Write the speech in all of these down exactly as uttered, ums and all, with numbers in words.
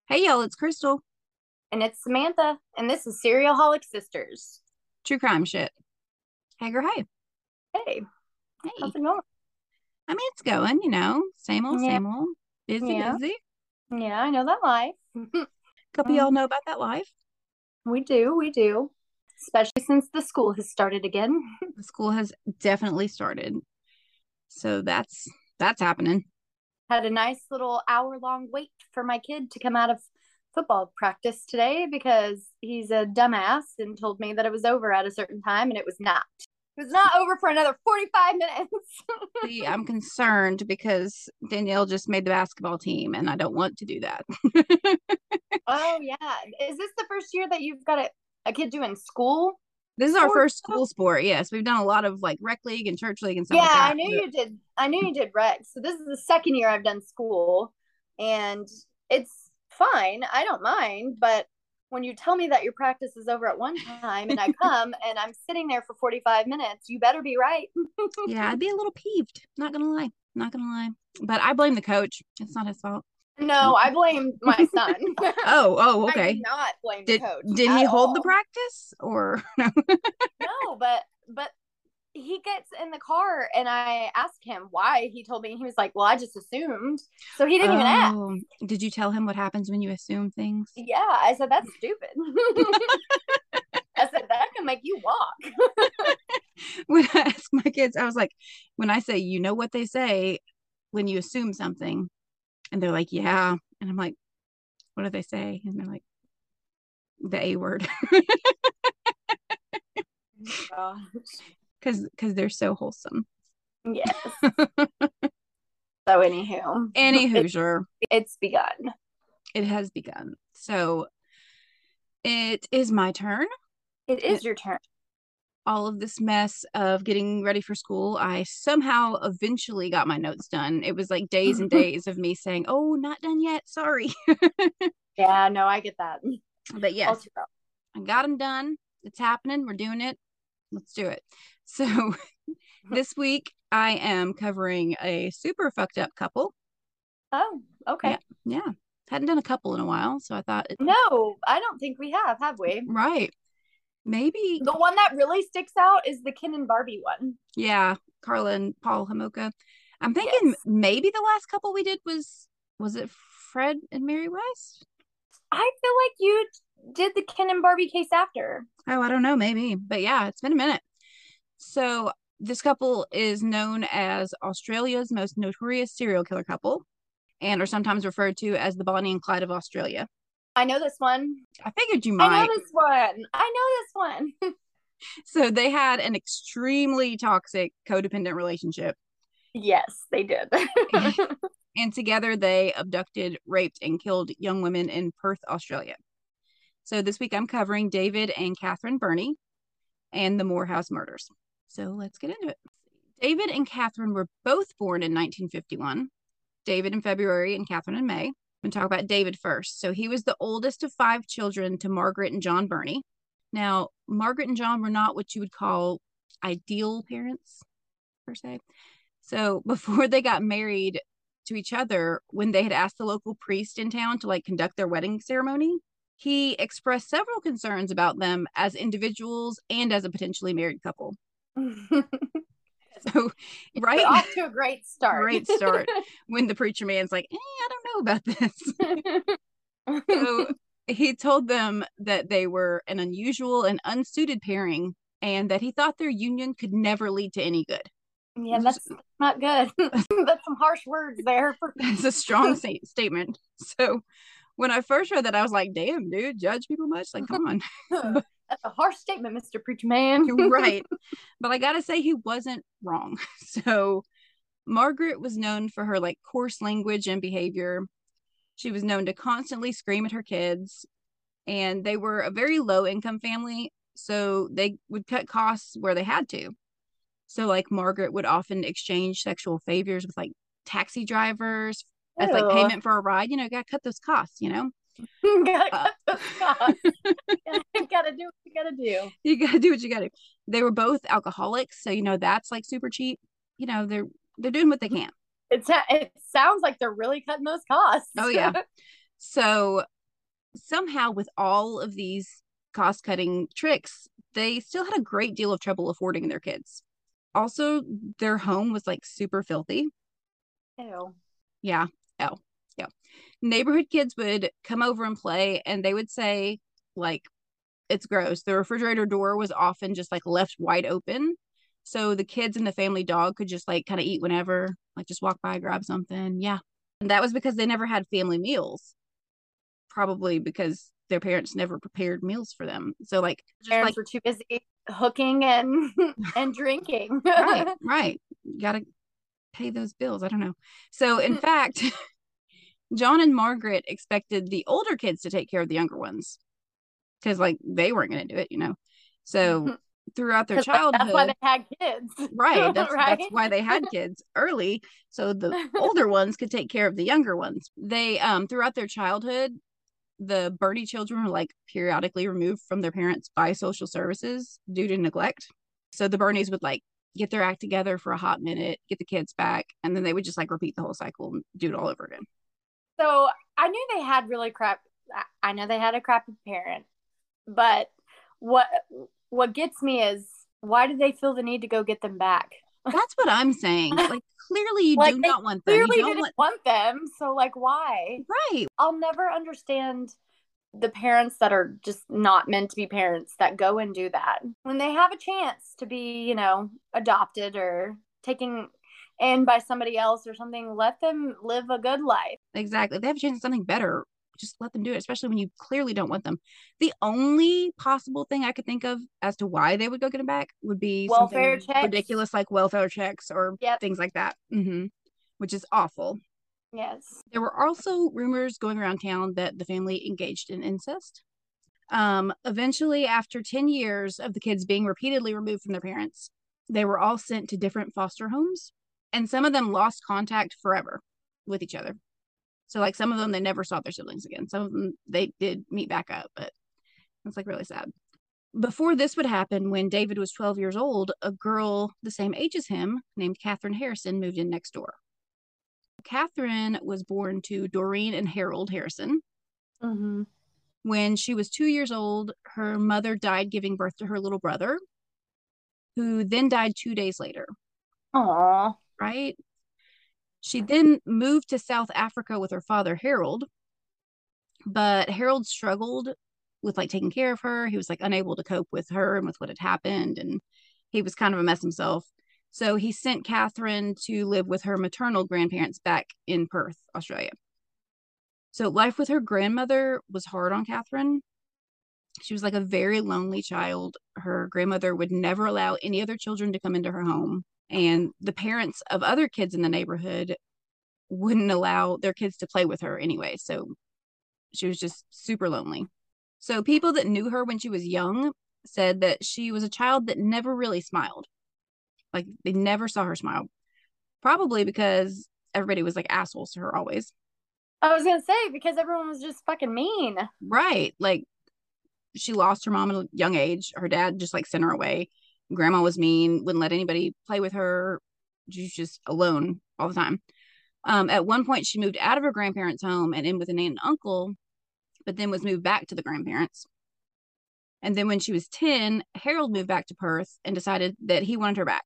Hey y'all, it's Crystal. And it's Samantha, and this is Serialholic Sisters. True crime shit. Hey girl, hey. Hey, how's Hey. it going? I mean, it's going, you know, same old, Yeah, same old. Busy, yeah, busy. yeah, I know that life. Couple y'all Mm, know about that life. we do, we do. Especially since the school has started again. The school has definitely started. So that's that's happening. Had a nice little hour long wait for my kid to come out of football practice today because he's a dumbass and told me that it was over at a certain time and it was not. It was not over for another forty-five minutes. See, I'm concerned because Danielle just made the basketball team and I don't want to do that. Oh, yeah. Is this the first year that you've got a, a kid doing school This is our sports? first school sport. Yes, we've done a lot of like rec league and church league and stuff Yeah, like I that. knew But you did. I knew you did rec. So this is the second year I've done school, and it's fine. I don't mind. But when you tell me that your practice is over at one time, and I come and I'm sitting there for forty-five minutes, you better be right. yeah, I'd be a little peeved. Not gonna lie. Not gonna lie. But I blame the coach. It's not his fault. No, No. I blame my son. Oh, oh, I do okay. not blame the Did coach did he at hold the all. practice or no? No, but but he gets in the car and I asked him why. He told me, he was like, "Well, I just assumed." So he didn't even ask. Oh, did you tell him what happens when you assume things? Yeah, I said that's stupid. I said that can make you walk. When I ask my kids, I was like, when I say, you know what they say when you assume something, and they're like, yeah, and I'm like, what do they say? And they're like, the A word, Gosh. because because they're so wholesome. Yes. So anywho, Any it, Hoosier, it's begun. it has begun. So it is my turn. It And is your turn. all of this mess of getting ready for school, I somehow eventually got my notes done. It was like days and days of me saying, "Oh, not done yet. Sorry." Yeah, no, I get that. But All yes, too well. I got them done. It's happening. We're doing it. Let's do it. So this week I am covering a super fucked up couple. Oh, Yeah, okay. yeah. Hadn't done a couple in a while, so I thought, it, No, I don't think we have, have we? right, maybe, The one that really sticks out is the Ken and Barbie one. yeah, Carla and Paul Hamoka. I'm thinking Yes. maybe the last couple we did was was it Fred and Mary West? I feel like you did the Ken and Barbie case after. Oh, I don't know, maybe. But yeah, it's been a minute. So this couple is known as Australia's most notorious serial killer couple and are sometimes referred to as the Bonnie and Clyde of Australia. I know this one. I figured you I know might. this one. I know this one. So they had an extremely toxic codependent relationship. Yes, they did. And together they abducted, raped, and killed young women in Perth, Australia. So this week I'm covering David and Catherine Burney and the Morehouse murders. So let's get into it. David and Catherine were both born in nineteen fifty-one. David in February and Catherine in May. I'm going to talk about David first. So he was the oldest of five children to Margaret and John Burney. Now, Margaret and John were not what you would call ideal parents, per se. So before they got married to each other, when they had asked the local priest in town to like conduct their wedding ceremony, he expressed several concerns about them as individuals and as a potentially married couple. So, But right, off to a great start. great start when the preacher man's like, eh, I don't know about this. So he told them that they were an unusual and unsuited pairing and that he thought their union could never lead to any good. Yeah, that's not good. That's some harsh words there. That's a strong sa- statement. So when I first read that, I was like, damn, dude, judge people much? Like, come on. But, That's a harsh statement, Mister Preacher Man. right. But I got to say, he wasn't wrong. So Margaret was known for her like coarse language and behavior. She was known to constantly scream at her kids, and they were a very low income family. So they would cut costs where they had to. So, like, Margaret would often exchange sexual favors with like taxi drivers as like Ew. payment for a ride. You know, got to cut those costs, you know? Gotta Uh, cut those costs. Gotta do what you gotta do. you got to do what you got to. They were both alcoholics. So, you know, that's like super cheap. You know, they're they're doing what they can. It's it sounds like they're really cutting those costs. Oh, yeah. So Somehow, with all of these cost-cutting tricks, they still had a great deal of trouble affording their kids. Also, their home was like super filthy. Ew. Yeah. Oh, yeah. Neighborhood kids would come over and play, and they would say, like, it's gross. The refrigerator door was often just like left wide open. So the kids and the family dog could just like kind of eat whenever, like just walk by, grab something. Yeah. And that was because they never had family meals, probably because their parents never prepared meals for them. So, like, just like, Parents were too busy hooking and and drinking. right, right. You got to pay those bills. I don't know. So, in fact, John and Margaret expected the older kids to take care of the younger ones because, like, they weren't going to do it, you know. So, throughout their Because like, that's why childhood, they had kids. right, that's right? that's why they had kids early, so the older ones could take care of the younger ones. They um throughout their childhood, the Burney children were like periodically removed from their parents by social services due to neglect. So the Burneys would like get their act together for a hot minute, get the kids back, and then they would just like repeat the whole cycle and do it all over again. So I knew they had really crap. I know they had a crappy parent, but what what gets me is why did they feel the need to go get them back? That's what I'm saying. Like, clearly you like do they not want them. clearly You don't didn't want want them. So like why? right. I'll never understand the parents that are just not meant to be parents that go and do that when they have a chance to be, you know, adopted or taken in by somebody else or something. Let them live a good life. Exactly. If they have a chance at something better, just let them do it, especially when you clearly don't want them. The only possible thing I could think of as to why they would go get them back would be Welfare something checks. ridiculous like welfare checks or Yep. things like that, mm-hmm. Which is awful. Yes. There were also rumors going around town that the family engaged in incest. Um, eventually, after ten years of the kids being repeatedly removed from their parents, they were all sent to different foster homes, and some of them lost contact forever with each other. So, like, some of them, they never saw their siblings again. Some of them, they did meet back up, but it's like really sad. Before this would happen, when David was twelve years old, a girl the same age as him named Catherine Harrison moved in next door. Catherine was born to Doreen and Harold Harrison. Mm-hmm. When she was two years old, her mother died giving birth to her little brother, who then died two days later. Aww. Right? She then moved to South Africa with her father, Harold, but Harold struggled with like taking care of her. He was like unable to cope with her and with what had happened, and he was kind of a mess himself. So he sent Catherine to live with her maternal grandparents back in Perth, Australia. So life with her grandmother was hard on Catherine. She was like a very lonely child. Her grandmother would never allow any other children to come into her home. And the parents of other kids in the neighborhood wouldn't allow their kids to play with her anyway. So she was just super lonely. So people that knew her when she was young said that she was a child that never really smiled. Like they never saw her smile. Probably because everybody was like assholes to her always. I was gonna say because everyone was just fucking mean. Right. Like she lost her mom at a young age. Her dad just like sent her away. Grandma was mean, wouldn't let anybody play with her. She was just alone all the time. Um, at one point, she moved out of her grandparents' home and in with an aunt and uncle, but then was moved back to the grandparents. And then when she was ten, Harold moved back to Perth and decided that he wanted her back.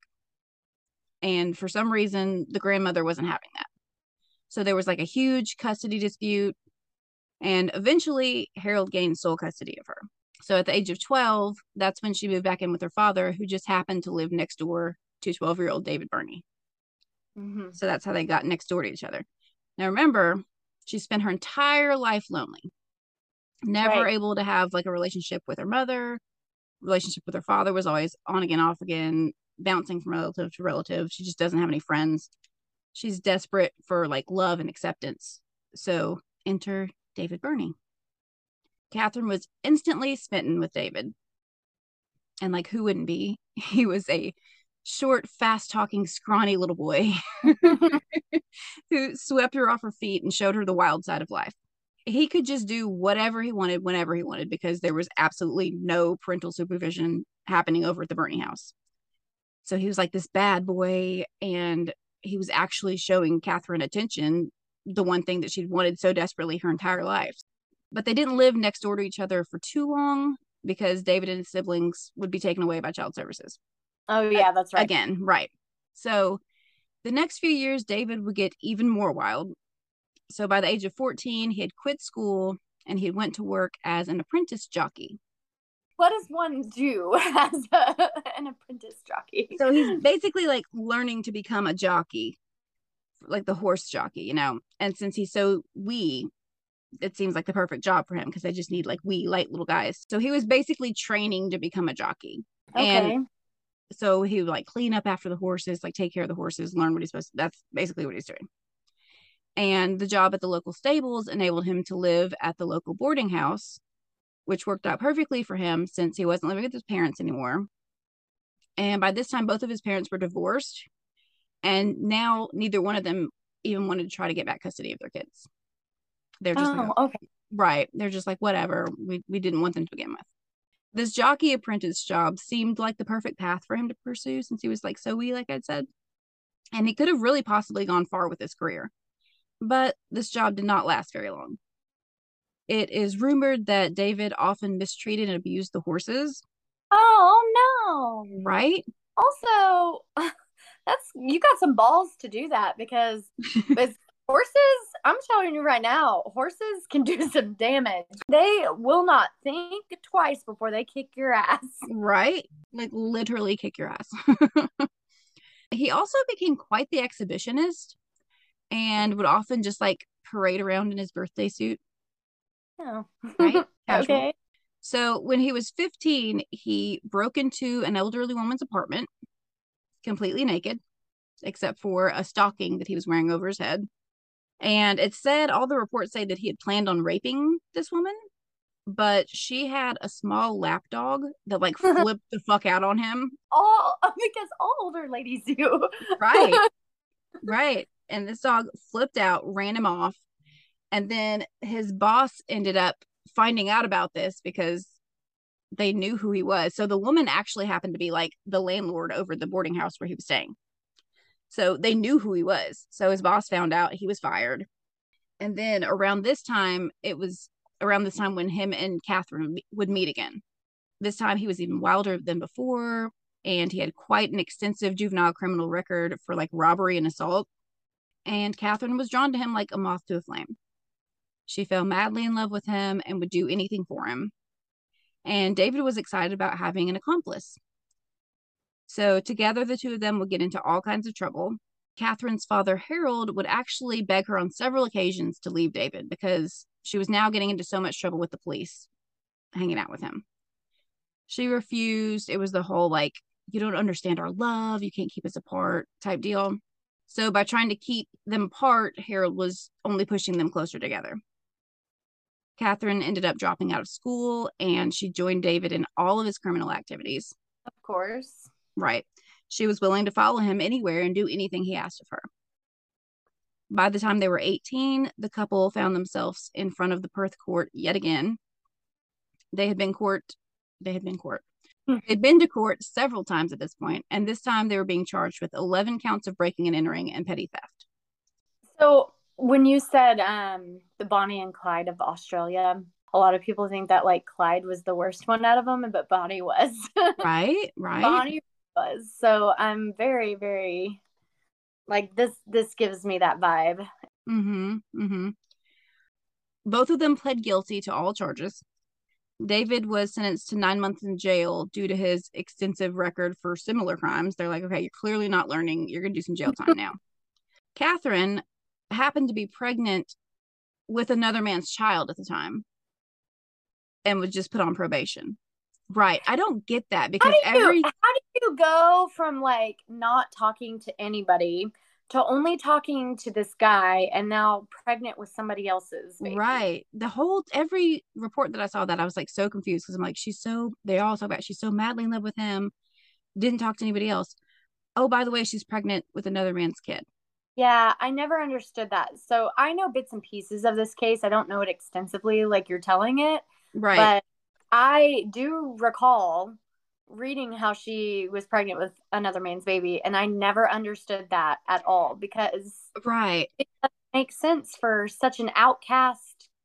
And for some reason, the grandmother wasn't having that. So there was like a huge custody dispute. And eventually, Harold gained sole custody of her. So at the age of twelve, that's when she moved back in with her father, who just happened to live next door to twelve year old David Burney. Mm-hmm. So that's how they got next door to each other. Now, remember, she spent her entire life lonely, never right. able to have like a relationship with her mother. Relationship with her father was always on again, off again, bouncing from relative to relative. She just doesn't have any friends. She's desperate for like love and acceptance. So enter David Burney. Catherine was instantly smitten with David. And like, who wouldn't be? He was a short, fast-talking, scrawny little boy who swept her off her feet and showed her the wild side of life. He could just do whatever he wanted, whenever he wanted, because there was absolutely no parental supervision happening over at the Burney house. So he was like this bad boy, and he was actually showing Catherine attention, the one thing that she'd wanted so desperately her entire life. But they didn't live next door to each other for too long because David and his siblings would be taken away by child services. Oh, yeah, that's right. Again, right. So the next few years, David would get even more wild. So by the age of fourteen, he had quit school and he went to work as an apprentice jockey. What does one do as a, an apprentice jockey? So he's basically like learning to become a jockey, like the horse jockey, you know. And since he's so wee, it seems like the perfect job for him because they just need like wee, light little guys. So he was basically training to become a jockey. Okay. And so he would like clean up after the horses, like take care of the horses, learn what he's supposed to. That's basically what he's doing. And the job at the local stables enabled him to live at the local boarding house, which worked out perfectly for him since he wasn't living with his parents anymore. And by this time, both of his parents were divorced. And now neither one of them even wanted to try to get back custody of their kids. They're just oh, like, okay. Right. They're just like, whatever. We, we didn't want them to begin with. This jockey apprentice job seemed like the perfect path for him to pursue since he was like so wee, like I'd said. And he could have really possibly gone far with his career. But this job did not last very long. It is rumored that David often mistreated and abused the horses. Oh, no. Right? Also, that's you got some balls to do that because with horses, I'm telling you right now, horses can do some damage. They will not think twice before they kick your ass. Right? Like literally kick your ass. He also became quite the exhibitionist and would often just like parade around in his birthday suit. Oh. Right? Casual. Okay. So when he was fifteen, he broke into an elderly woman's apartment completely naked, except for a stocking that he was wearing over his head. And it said, all the reports say that he had planned on raping this woman, but she had a small lap dog that like flipped the fuck out on him. All because all older ladies do. Right. Right. And this dog flipped out, ran him off. And then his boss ended up finding out about this because they knew who he was. So the woman actually happened to be like the landlord over the boarding house where he was staying. So they knew who he was. So his boss found out, he was fired. And then around this time, it was around this time when him and Catherine would meet again. This time he was even wilder than before, and he had quite an extensive juvenile criminal record for like robbery and assault. And Catherine was drawn to him like a moth to a flame. She fell madly in love with him and would do anything for him. And David was excited about having an accomplice. So together, the two of them would get into all kinds of trouble. Catherine's father, Harold, would actually beg her on several occasions to leave David because she was now getting into so much trouble with the police hanging out with him. She refused. It was the whole like, you don't understand our love, you can't keep us apart type deal. So by trying to keep them apart, Harold was only pushing them closer together. Catherine ended up dropping out of school and she joined David in all of his criminal activities. Of course. Right. She was willing to follow him anywhere and do anything he asked of her. By the time they were eighteen, the couple found themselves in front of the Perth court yet again. They had been court. They had been court. They'd been to court several times at this point, and this time they were being charged with eleven counts of breaking and entering and petty theft. So when you said um, the Bonnie and Clyde of Australia, a lot of people think that like Clyde was the worst one out of them, but Bonnie was. Right, right. Bonnie was. So I'm very, very like this. This gives me that vibe. Mm-hmm. Mm-hmm. Both of them pled guilty to all charges. David was sentenced to nine months in jail due to his extensive record for similar crimes. They're like, okay, you're clearly not learning. You're going to do some jail time now. Catherine happened to be pregnant with another man's child at the time and was just put on probation. Right. I don't get that because how do you, every... How do you go from like not talking to anybody to only talking to this guy and now pregnant with somebody else's baby? Right. The whole, every report that I saw that I was like so confused because I'm like, she's so, they all talk about she's so madly in love with him, didn't talk to anybody else. Oh, by the way, she's pregnant with another man's kid. Yeah, I never understood that. So I know bits and pieces of this case. I don't know it extensively like you're telling it. Right. But I do recall reading how she was pregnant with another man's baby, and I never understood that at all because right it doesn't make sense for such an outcast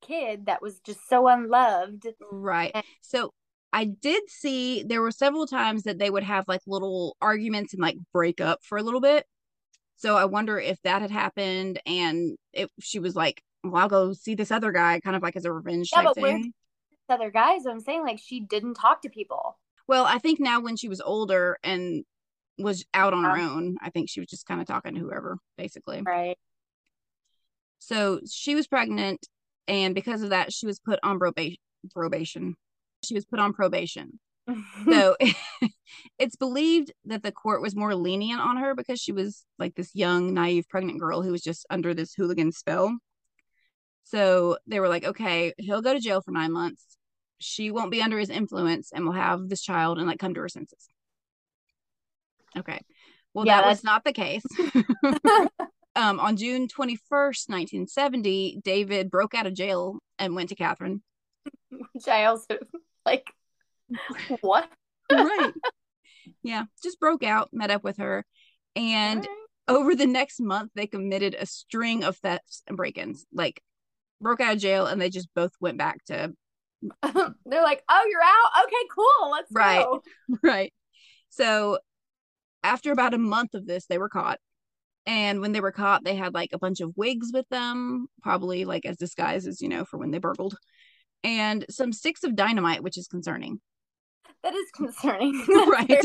kid that was just so unloved. Right. And So I did see there were several times that they would have like little arguments and like break up for a little bit. So I wonder if that had happened and if she was like, well, I'll go see this other guy, kind of like as a revenge yeah, type but where's thing. the other guys? I'm saying, like, she didn't talk to people. Well, I think now when she was older and was out on her Yeah. own, I think she was just kind of talking to whoever, basically. Right. So she was pregnant, and because of that, she was put on probation. Probation. She was put on probation. So it's believed that the court was more lenient on her because she was like this young, naive, pregnant girl who was just under this hooligan spell. So they were like, okay, he'll go to jail for nine months. She won't be under his influence and will have this child and like come to her senses. Okay. Well, Yeah, that that's was not the case. um, on June twenty-first, nineteen seventy, David broke out of jail and went to Catherine. which I also like. What? Right. Yeah, just broke out, met up with her, and Right. over the next month, they committed a string of thefts and break-ins. Like, broke out of jail, and they just both went back to. They're like, oh, you're out? Okay, cool. Let's right, go. right. So after about a month of this, they were caught. And when they were caught, they had like a bunch of wigs with them, probably like as disguises, you know, for when they burgled, and some sticks of dynamite, which is concerning. That is concerning. Right.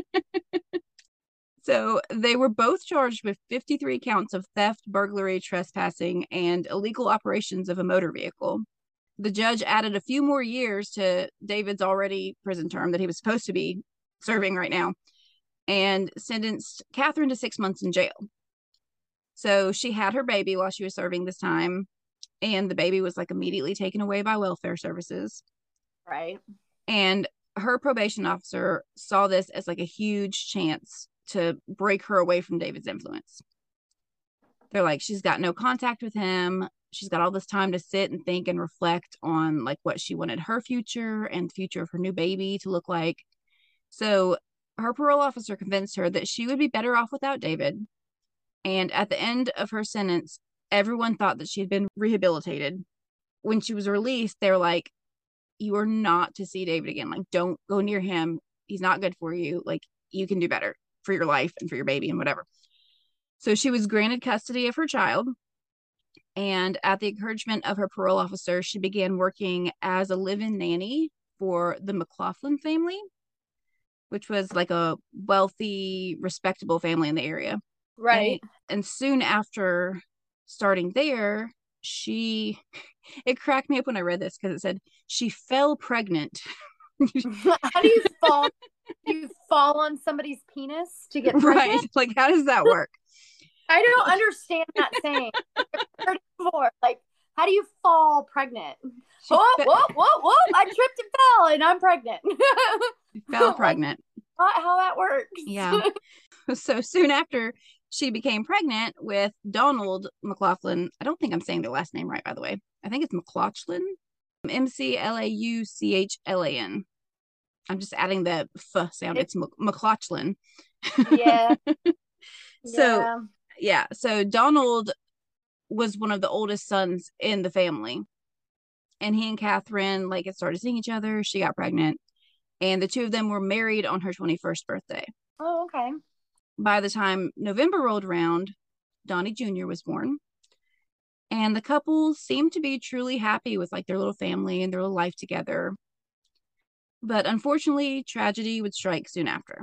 So they were both charged with fifty-three counts of theft, burglary, trespassing, and illegal operations of a motor vehicle. The judge added a few more years to David's already prison term that he was supposed to be serving right now and sentenced Catherine to six months in jail. So she had her baby while she was serving this time, and the baby was like immediately taken away by welfare services. Right. And her probation officer saw this as like a huge chance to break her away from David's influence. They're like, she's got no contact with him. She's got all this time to sit and think and reflect on like what she wanted her future and the future of her new baby to look like. So her parole officer convinced her that she would be better off without David. And at the end of her sentence, everyone thought that she had been rehabilitated. When she was released, they're like, you are not to see David again. Like, don't go near him. He's not good for you. Like, you can do better for your life and for your baby and whatever. So she was granted custody of her child. And at the encouragement of her parole officer, she began working as a live-in nanny for the McLaughlin family, which was like a wealthy, respectable family in the area. Right. And, and soon after starting there, she, it cracked me up when I read this because it said she fell pregnant. How do you fall? Do you fall on somebody's penis to get pregnant? Right. Like, how does that work? I don't understand that saying. I've heard it before. Like, how do you fall pregnant? She Whoa, fe- whoa, whoa, whoa! I tripped and fell, and I'm pregnant. fell pregnant. Like, not how that works. Yeah. So soon after, she became pregnant with Donald McLaughlin. I don't think I'm saying the last name right, by the way. I think it's McLaughlin. M C L A U C H L A N. I'm just adding the f sound. It's McLaughlin. Yeah. So, yeah. yeah. So Donald was one of the oldest sons in the family. And he and Catherine, like, had started seeing each other. She got pregnant. And the two of them were married on her twenty-first birthday. Oh, okay. By the time November rolled around, Donnie Junior was born. And the couple seemed to be truly happy with like their little family and their little life together. But unfortunately, tragedy would strike soon after.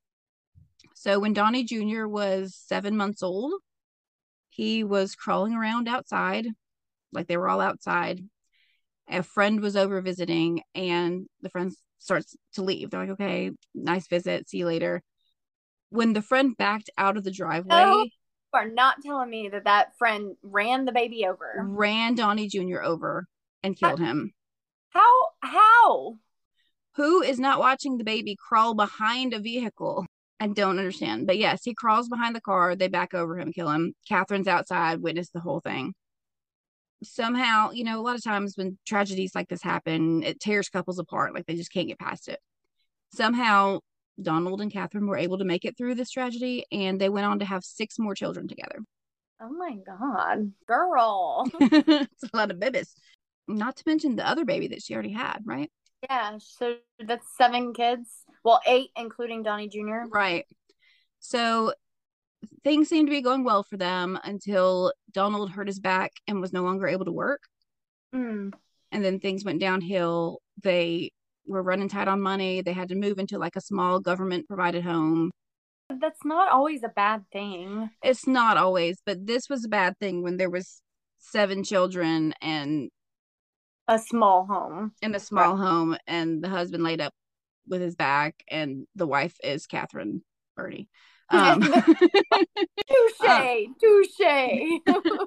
So when Donnie Junior was seven months old, he was crawling around outside, like they were all outside. A friend was over visiting, and the friend starts to leave. They're like, okay, nice visit. See you later. When the friend backed out of the driveway, Oh, you are not telling me that that friend ran the baby over. Ran Donnie Junior over and killed him. How? How? Who is not watching the baby crawl behind a vehicle? I don't understand. But yes, he crawls behind the car. They back over him, kill him. Catherine's outside, witnessed the whole thing. Somehow, you know, a lot of times when tragedies like this happen, it tears couples apart. Like they just can't get past it. Somehow, Donald and Catherine were able to make it through this tragedy, and they went on to have six more children together. Oh my God. Girl. It's a lot of babies. Not to mention the other baby that she already had, right? Yeah, so that's seven kids. Well, eight, including Donnie Junior Right. So things seemed to be going well for them until Donald hurt his back and was no longer able to work. Mm. And then things went downhill. They were running tight on money. They had to move into like a small government provided home. That's not always a bad thing. It's not always, but this was a bad thing when there was seven children and A small home. in a small right. home, and the husband laid up with his back, and the wife is Catherine Burney. Um, touche, um, touche.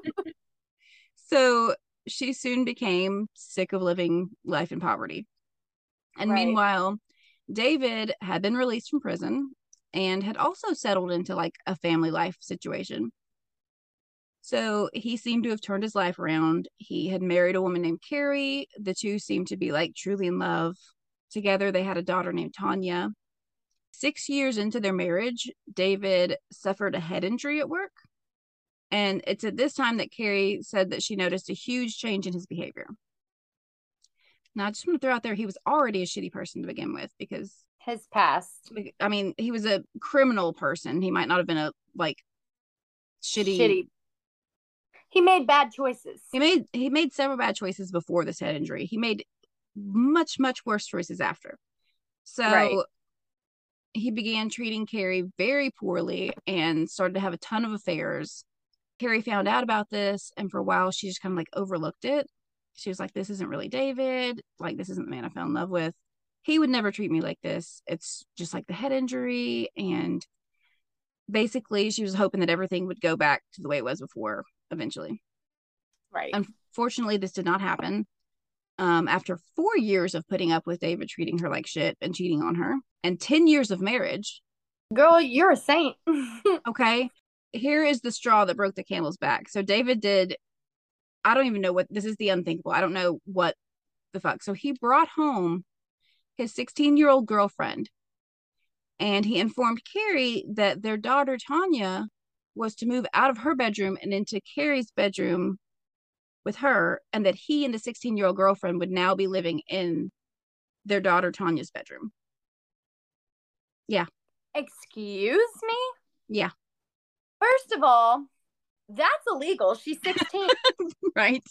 So she soon became sick of living life in poverty. And right. meanwhile, David had been released from prison and had also settled into like a family life situation. So he seemed to have turned his life around. He had married a woman named Carrie. The two seemed to be like truly in love. Together, they had a daughter named Tanya. Six years into their marriage, David suffered a head injury at work. And it's at this time that Carrie said that she noticed a huge change in his behavior. Now, I just want to throw out there, he was already a shitty person to begin with because his past. I mean, he was a criminal person. He might not have been a like shitty. Shitty. He made bad choices. He made he made several bad choices before this head injury. He made much, much worse choices after. So right. he began treating Carrie very poorly and started to have a ton of affairs. Carrie found out about this, and for a while she just kind of like overlooked it. She was like, this isn't really David. Like, this isn't the man I fell in love with. He would never treat me like this. It's just like the head injury. And basically she was hoping that everything would go back to the way it was before eventually. Right. Unfortunately, this did not happen. Um, after four years of putting up with David treating her like shit and cheating on her, and ten years of marriage. Girl, you're a saint. Okay. Here is the straw that broke the camel's back. So David did, I don't even know what, this is the unthinkable. I don't know what the fuck. So he brought home his sixteen-year-old girlfriend, and he informed Carrie that their daughter, Tanya, was to move out of her bedroom and into Carrie's bedroom with her, and that he and the sixteen-year-old girlfriend would now be living in their daughter, Tanya's bedroom. Yeah. Excuse me? Yeah. First of all, that's illegal. She's sixteen. Right.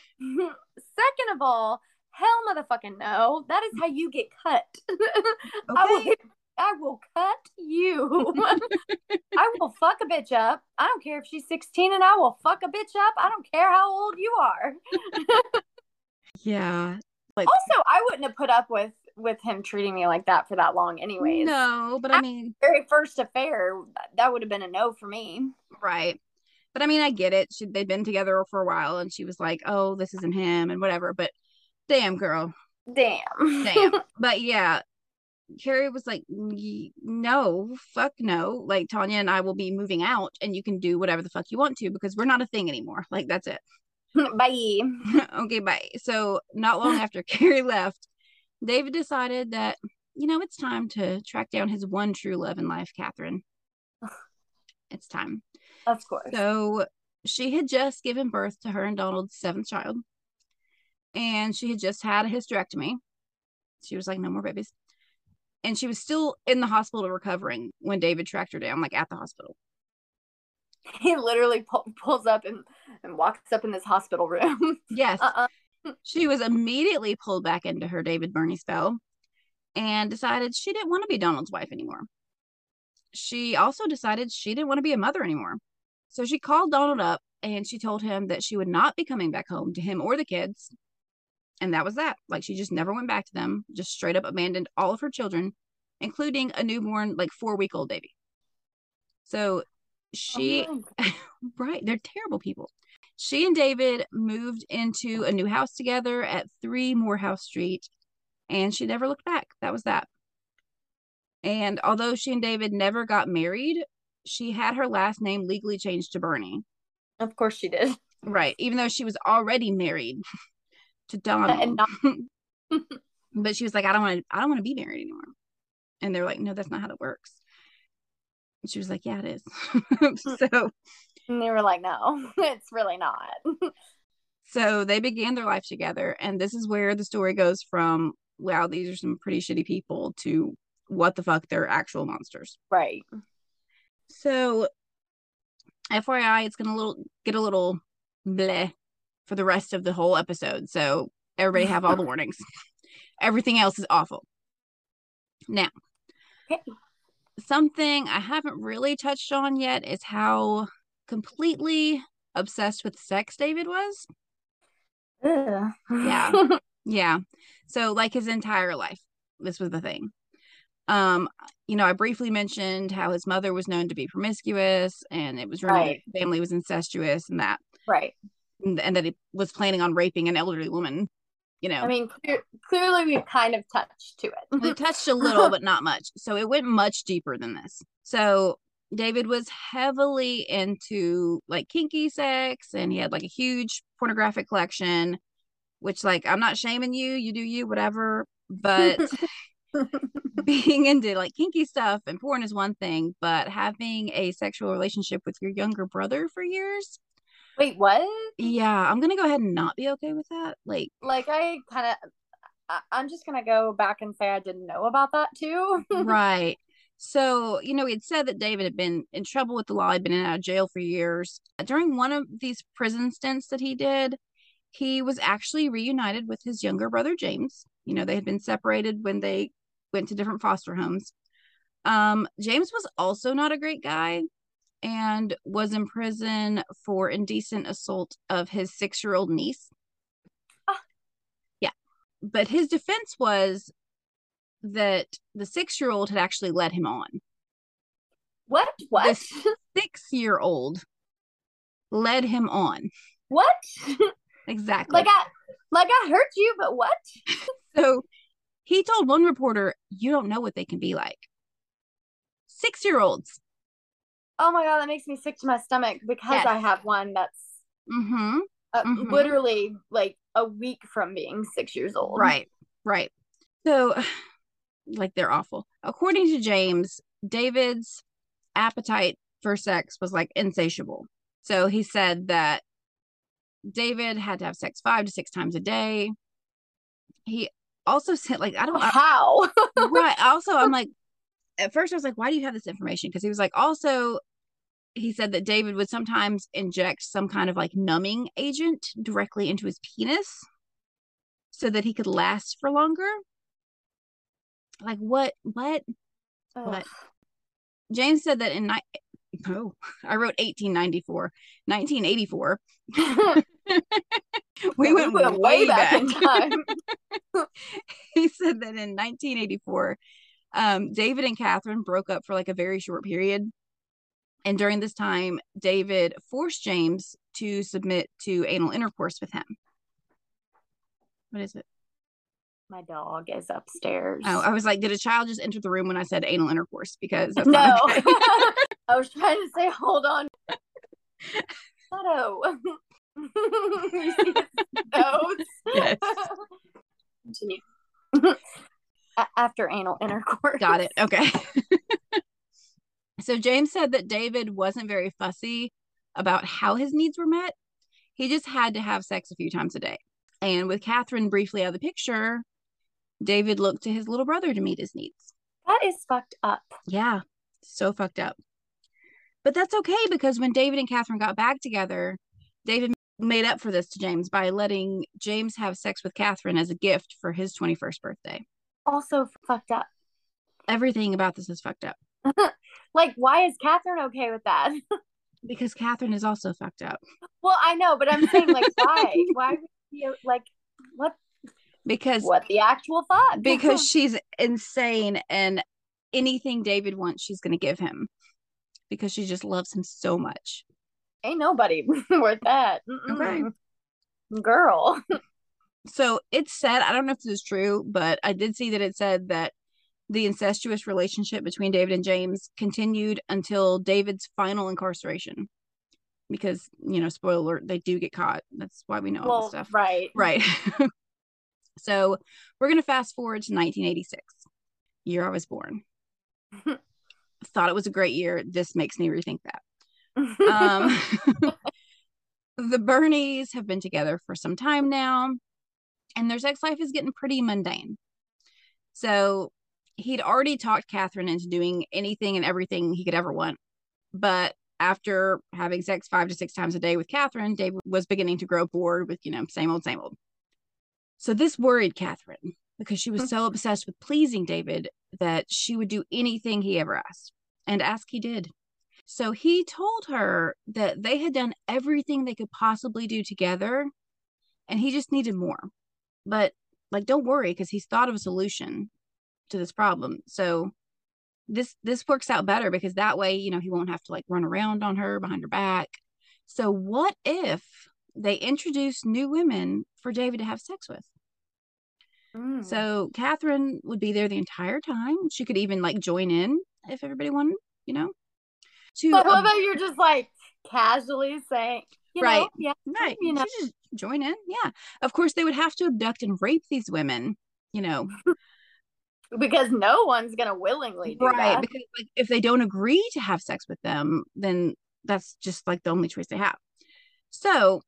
Second of all, hell motherfucking no. That is how you get cut. Okay. I will, I will cut you. I will fuck a bitch up. I don't care if she's sixteen, and I will fuck a bitch up. I don't care how old you are. Yeah. Like, also, I wouldn't have put up with with him treating me like that for that long anyways. No, but I mean, very first affair, that would have been a no for me. Right. But I mean, I get it. She, they'd been together for a while, and she was like, oh, this isn't him and whatever. But damn, girl. Damn. Damn. But yeah, Carrie was like, no, fuck no. Like, Tanya and I will be moving out, and you can do whatever the fuck you want to, because we're not a thing anymore. Like, that's it. Bye. Okay, bye. So not long after Carrie left, David decided that, you know, it's time to track down his one true love in life, Catherine. It's time. Of course. So she had just given birth to her and Donald's seventh child, and she had just had a hysterectomy. She was like, no more babies. And she was still in the hospital recovering when David tracked her down, like at the hospital. He literally pull, pulls up and, and walks up in this hospital room. Yes. Uh-uh. She was immediately pulled back into her David Burney spell and decided she didn't want to be Donald's wife anymore. She also decided she didn't want to be a mother anymore. So she called Donald up and she told him that she would not be coming back home to him or the kids. And that was that. Like, she just never went back to them, just straight up abandoned all of her children, including a newborn, like four-week-old baby. So she, oh right, they're terrible people. She and David moved into a new house together at three Morehouse Street, and she never looked back. That was that. And although she and David never got married, she had her last name legally changed to Burney. Of course she did. Right, even though she was already married to Donald. Not- but she was like, I don't want to I don't want to be married anymore. And they're like, no, that's not how it works. And she was like, yeah, it is. So and they were like, no, it's really not. So they began their life together, and this is where the story goes from, wow, these are some pretty shitty people, to what the fuck, they're actual monsters. Right. So F Y I, it's gonna little get a little bleh for the rest of the whole episode. So everybody have all the warnings. Everything else is awful. Now, Okay. something I haven't really touched on yet is how completely obsessed with sex David was. Ugh. Yeah. Yeah. So like his entire life, this was the thing. Um, you know, I briefly mentioned how his mother was known to be promiscuous, and it was rumored Right. that his family was incestuous, and that Right. and, and that he was planning on raping an elderly woman. You know, I mean, clear, clearly we've kind of touched to it. we touched a little, but not much. So it went much deeper than this. So David was heavily into like kinky sex, and he had like a huge pornographic collection, which, like, I'm not shaming you, you do you, whatever. But being into like kinky stuff and porn is one thing, but having a sexual relationship with your younger brother for years, Wait, what? yeah, I'm gonna go ahead and not be okay with that. Like, Like, I kind of, I'm just gonna go back and say I didn't know about that too. right. So, you know, he had said that David had been in trouble with the law, he'd been in and out of jail for years. During one of these prison stints that he did, he was actually reunited with his younger brother, James. You know, they had been separated when they went to different foster homes. Um, James was also not a great guy and was in prison for indecent assault of his six-year-old niece. Ah. Yeah. But his defense was that the six-year-old had actually led him on. What? What? This six-year-old led him on. What? Exactly. Like I, like I hurt you, but what? So he told one reporter, "You don't know what they can be like." Six-year-olds. Oh my God, that makes me sick to my stomach because Yes. I have one that's Mm-hmm. uh, Mm-hmm. literally like a week from being six years old. Right. Right. So, like, they're awful. According to James, David's appetite for sex was like insatiable. So he said that David had to have sex five to six times a day. He also said, like, I don't I, How? right. Also, I'm like, at first I was like, why do you have this information? Because he was like, also, he said that David would sometimes inject some kind of like numbing agent directly into his penis so that he could last for longer. Like, what? What? What? James said that in ni- oh, I wrote eighteen ninety-four, nineteen eighty-four. we, Yeah, went we went way, way back, back in time. He said that in nineteen eighty-four, um, David and Catherine broke up for like a very short period. And during this time, David forced James to submit to anal intercourse with him. What is it? My dog is upstairs. Oh, I was like, did a child just enter the room when I said anal intercourse? Because that's no. not okay. I was trying to say, hold on. Shadow. You see his nose? Yes. Continue. A- after anal intercourse. Got it. Okay. So James said that David wasn't very fussy about how his needs were met. He just had to have sex a few times a day. And with Catherine briefly out of the picture, David looked to his little brother to meet his needs. That is fucked up. Yeah, so fucked up. But that's okay, because when David and Catherine got back together, David made up for this to James by letting James have sex with Catherine as a gift for his twenty-first birthday. Also fucked up. Everything about this is fucked up. Like, why is Catherine okay with that? Because Catherine is also fucked up. Well, I know, but I'm saying, like, why? Why would you, like, what? Because What the actual fuck? because she's insane, and anything David wants, she's going to give him, because she just loves him so much. Ain't nobody worth that. Mm-mm. Okay. Girl. So it's said, I don't know if this is true, but I did see that it said that the incestuous relationship between David and James continued until David's final incarceration. Because, you know, spoiler alert, they do get caught. That's why we know all Well, this stuff. right. Right. So we're going to fast forward to nineteen eighty-six, year I was born. Thought it was a great year. This makes me rethink that. Um, The Bernies have been together for some time now, and their sex life is getting pretty mundane. So he'd already talked Catherine into doing anything and everything he could ever want. But after having sex five to six times a day with Catherine, David was beginning to grow bored with, you know, same old, same old. So this worried Catherine because she was so obsessed with pleasing David that she would do anything he ever asked. And ask he did. So he told her that they had done everything they could possibly do together and he just needed more. But like, don't worry, because he's thought of a solution to this problem. So this this works out better because that way, you know, he won't have to like run around on her behind her back. So what if they introduce new women for David to have sex with? Mm. So Catherine would be there the entire time. She could even like join in if everybody wanted, you know. To I love um, how you're just like casually saying, you right, know, yeah, right, you know, just join in. Yeah, of course they would have to abduct and rape these women, you know, because no one's gonna willingly do right, that. because like if they don't agree to have sex with them, then that's just like the only choice they have. So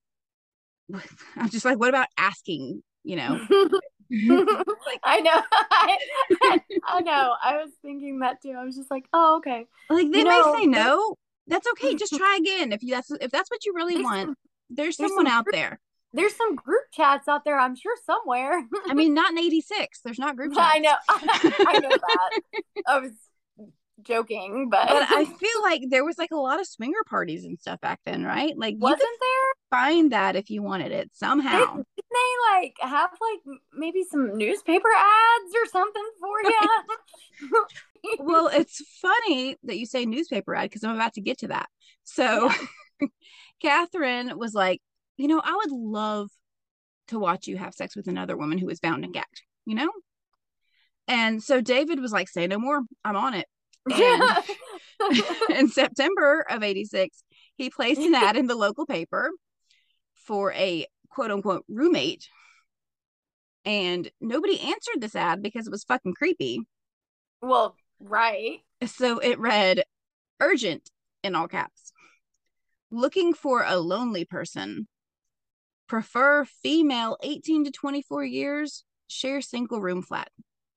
I'm just like, what about asking, you know? Like, I know. I, I know. I was thinking that too. I was just like, oh, okay. Like they you may know, say no. That's okay. Just try again. If you that's if that's what you really there's want, some, there's, there's someone some out group, there. There's some group chats out there, I'm sure, somewhere. I mean, not in eighty-six. There's not group chats. I know. I know that. I was joking, but but I feel like there was like a lot of swinger parties and stuff back then, right? Like wasn't you could there find that if you wanted it somehow. Didn't, didn't they like have like maybe some newspaper ads or something for you? Well, it's funny that you say newspaper ad because I'm about to get to that. So yeah. Catherine was like, you know, I would love to watch you have sex with another woman who was bound and gagged, you know? And so David was like, say no more. I'm on it. And in September of eighty-six, he placed an ad in the local paper for a quote unquote roommate. And nobody answered this ad because it was fucking creepy. Well, right. So it read, urgent in all caps. Looking for a lonely person. Prefer female eighteen to twenty-four years. Share single room flat.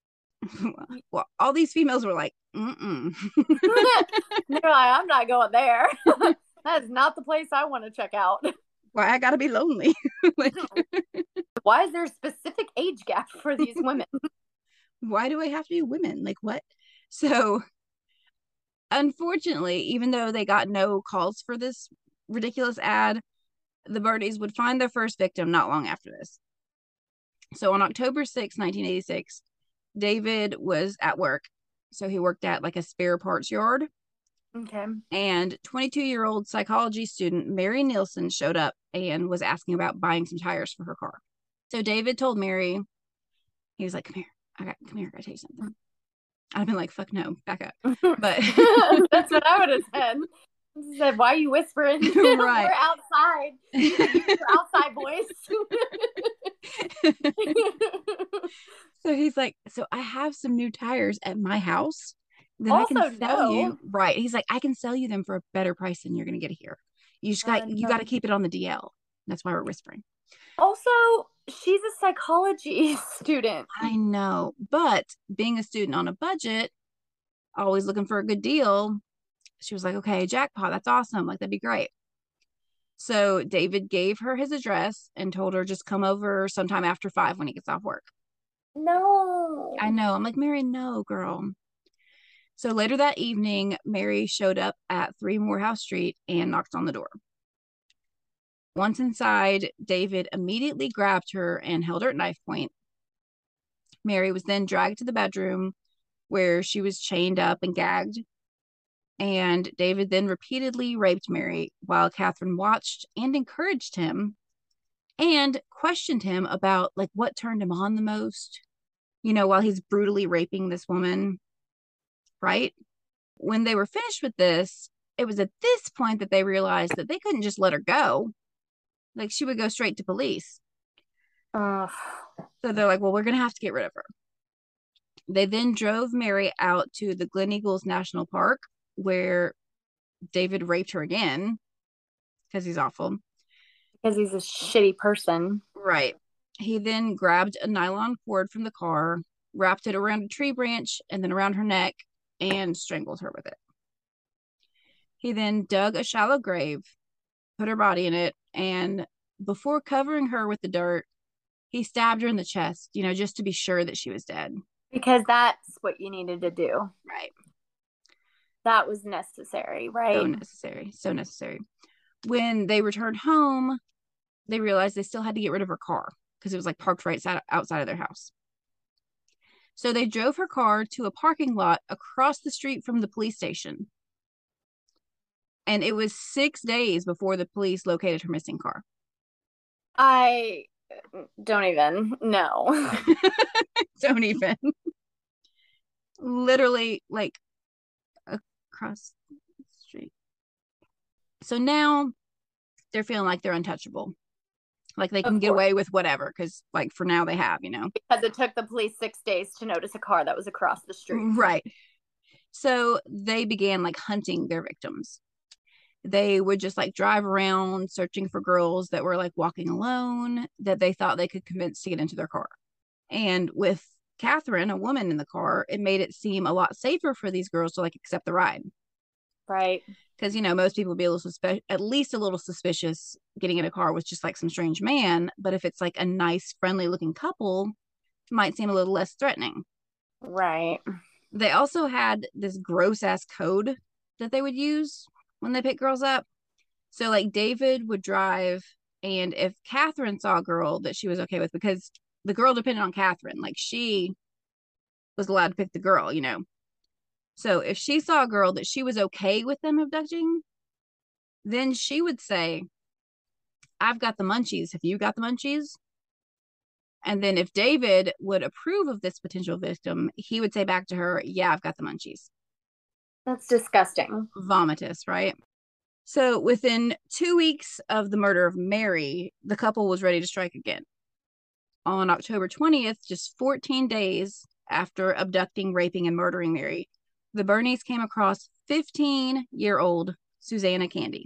Well, all these females were like, mm-mm. They're like, I'm not going there. That is not the place I want to check out. Why I gotta be lonely? Like, why is there a specific age gap for these women? Why do I have to be women? Like what? So unfortunately, even though they got no calls for this ridiculous ad, the Bernies would find their first victim not long after this. So on October sixth, nineteen eighty-six, David was at work. So he worked at like a spare parts yard. Okay. And twenty-two-year-old psychology student Mary Nielsen showed up and was asking about buying some tires for her car. So David told Mary, he was like, come here. I got, come here. I gotta tell you something. I've been like, fuck no, back up. But that's what I would have said. I said, why are you whispering? Right. We're outside. We're outside, boys. So he's like, so I have some new tires at my house. Then also, I can sell no. you. Right. He's like, I can sell you them for a better price than you're gonna get here. You just got uh, you no. got to keep it on the D L. That's why we're whispering. Also, she's a psychology student. I know, but being a student on a budget, always looking for a good deal, she was like, okay, jackpot, that's awesome. Like, that'd be great. So David gave her his address and told her just come over sometime after five when he gets off work. No. I know. I'm like, Mary, no, girl. So later that evening, Mary showed up at three Morehouse Street and knocked on the door. Once inside, David immediately grabbed her and held her at knife point. Mary was then dragged to the bedroom where she was chained up and gagged. And David then repeatedly raped Mary while Catherine watched and encouraged him and questioned him about like what turned him on the most, you know, while he's brutally raping this woman. Right? When they were finished with this, it was at this point that they realized that they couldn't just let her go. Like she would go straight to police. Uh, so they're like, well, we're going to have to get rid of her. They then drove Mary out to the Glen Eagles National Park where David raped her again because he's awful. Because he's a shitty person. Right. He then grabbed a nylon cord from the car, wrapped it around a tree branch and then around her neck, and strangled her with it. He then dug a shallow grave, put her body in it, and before covering her with the dirt, he stabbed her in the chest, you know, just to be sure that she was dead. Because that's what you needed to do. Right. That was necessary, right? So necessary. So necessary. When they returned home, they realized they still had to get rid of her car because it was like parked right outside of their house. So they drove her car to a parking lot across the street from the police station. And it was six days before the police located her missing car. I don't even know. Don't even. Literally, like, across the street. So now they're feeling like they're untouchable. Like they can get away with whatever because, like, for now they have, you know. Because it took the police six days to notice a car that was across the street. Right. So they began, like, hunting their victims. They would just, like, drive around searching for girls that were, like, walking alone that they thought they could convince to get into their car. And with Catherine, a woman in the car, it made it seem a lot safer for these girls to, like, accept the ride. Right. Because, you know, most people would be a little suspe- at least a little suspicious getting in a car with just like some strange man. But if it's like a nice, friendly looking couple, it might seem a little less threatening. Right. They also had this gross ass code that they would use when they pick girls up. So, like, David would drive, and if Catherine saw a girl that she was okay with, because the girl depended on Catherine, like, she was allowed to pick the girl, you know. So if she saw a girl that she was okay with them abducting, then she would say, I've got the munchies. Have you got the munchies? And then if David would approve of this potential victim, he would say back to her, yeah, I've got the munchies. That's disgusting. Vomitous, right? So within two weeks of the murder of Mary, the couple was ready to strike again. On October twentieth, just fourteen days after abducting, raping, and murdering Mary, the Burneys came across fifteen-year-old Susanna Candy.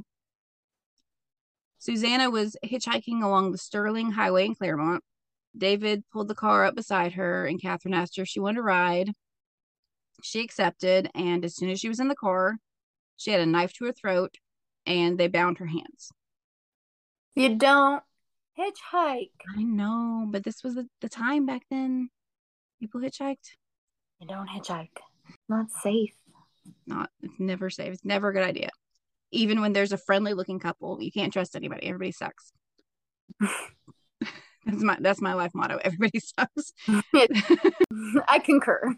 Susanna was hitchhiking along the Sterling Highway in Claremont. David pulled the car up beside her, and Catherine asked her if she wanted to ride. She accepted, and as soon as she was in the car, she had a knife to her throat, and they bound her hands. You don't hitchhike. I know, but this was the, the time back then. People hitchhiked. You don't hitchhike. Not safe. Not, it's never safe. It's never a good idea. Even when there's a friendly looking couple, you can't trust anybody. Everybody sucks. that's my that's my life motto. Everybody sucks. I concur.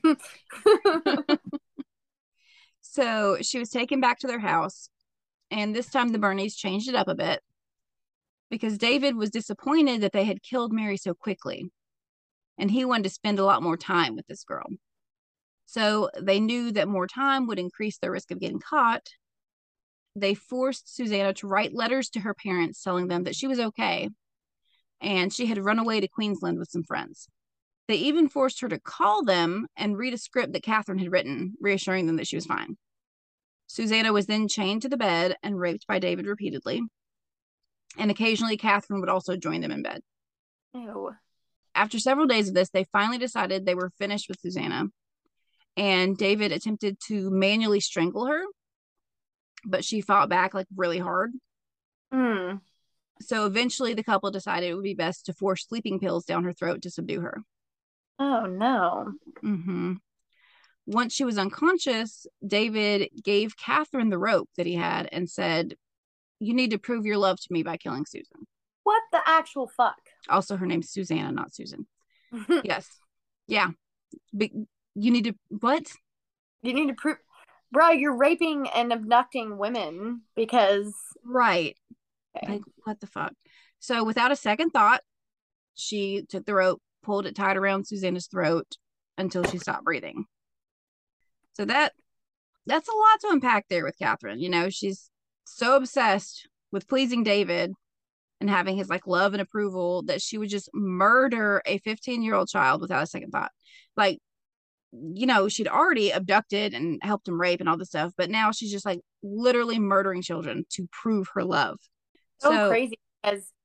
So she was taken back to their house, and this time the Burneys changed it up a bit because David was disappointed that they had killed Mary so quickly, and he wanted to spend a lot more time with this girl. So they knew that more time would increase their risk of getting caught. They forced Susanna to write letters to her parents telling them that she was okay, and she had run away to Queensland with some friends. They even forced her to call them and read a script that Catherine had written, reassuring them that she was fine. Susanna was then chained to the bed and raped by David repeatedly. And occasionally, Catherine would also join them in bed. Ew. After several days of this, they finally decided they were finished with Susanna. And David attempted to manually strangle her, but she fought back like really hard. Mm. So eventually the couple decided it would be best to force sleeping pills down her throat to subdue her. Oh, no. Mm-hmm. Once she was unconscious, David gave Catherine the rope that he had and said, you need to prove your love to me by killing Susan. What the actual fuck? Also, her name's Susanna, not Susan. Yes. Yeah. But you need to, what? You need to prove, bro, you're raping and abducting women because. Right. Okay. Like, what the fuck? So without a second thought, she took the rope, pulled it tight around Susanna's throat until she stopped breathing. So that that's a lot to unpack there with Catherine. You know, she's so obsessed with pleasing David and having his like love and approval that she would just murder a fifteen-year-old child without a second thought. Like, you know, she'd already abducted and helped him rape and all this stuff, but now she's just like literally murdering children to prove her love. So, so crazy because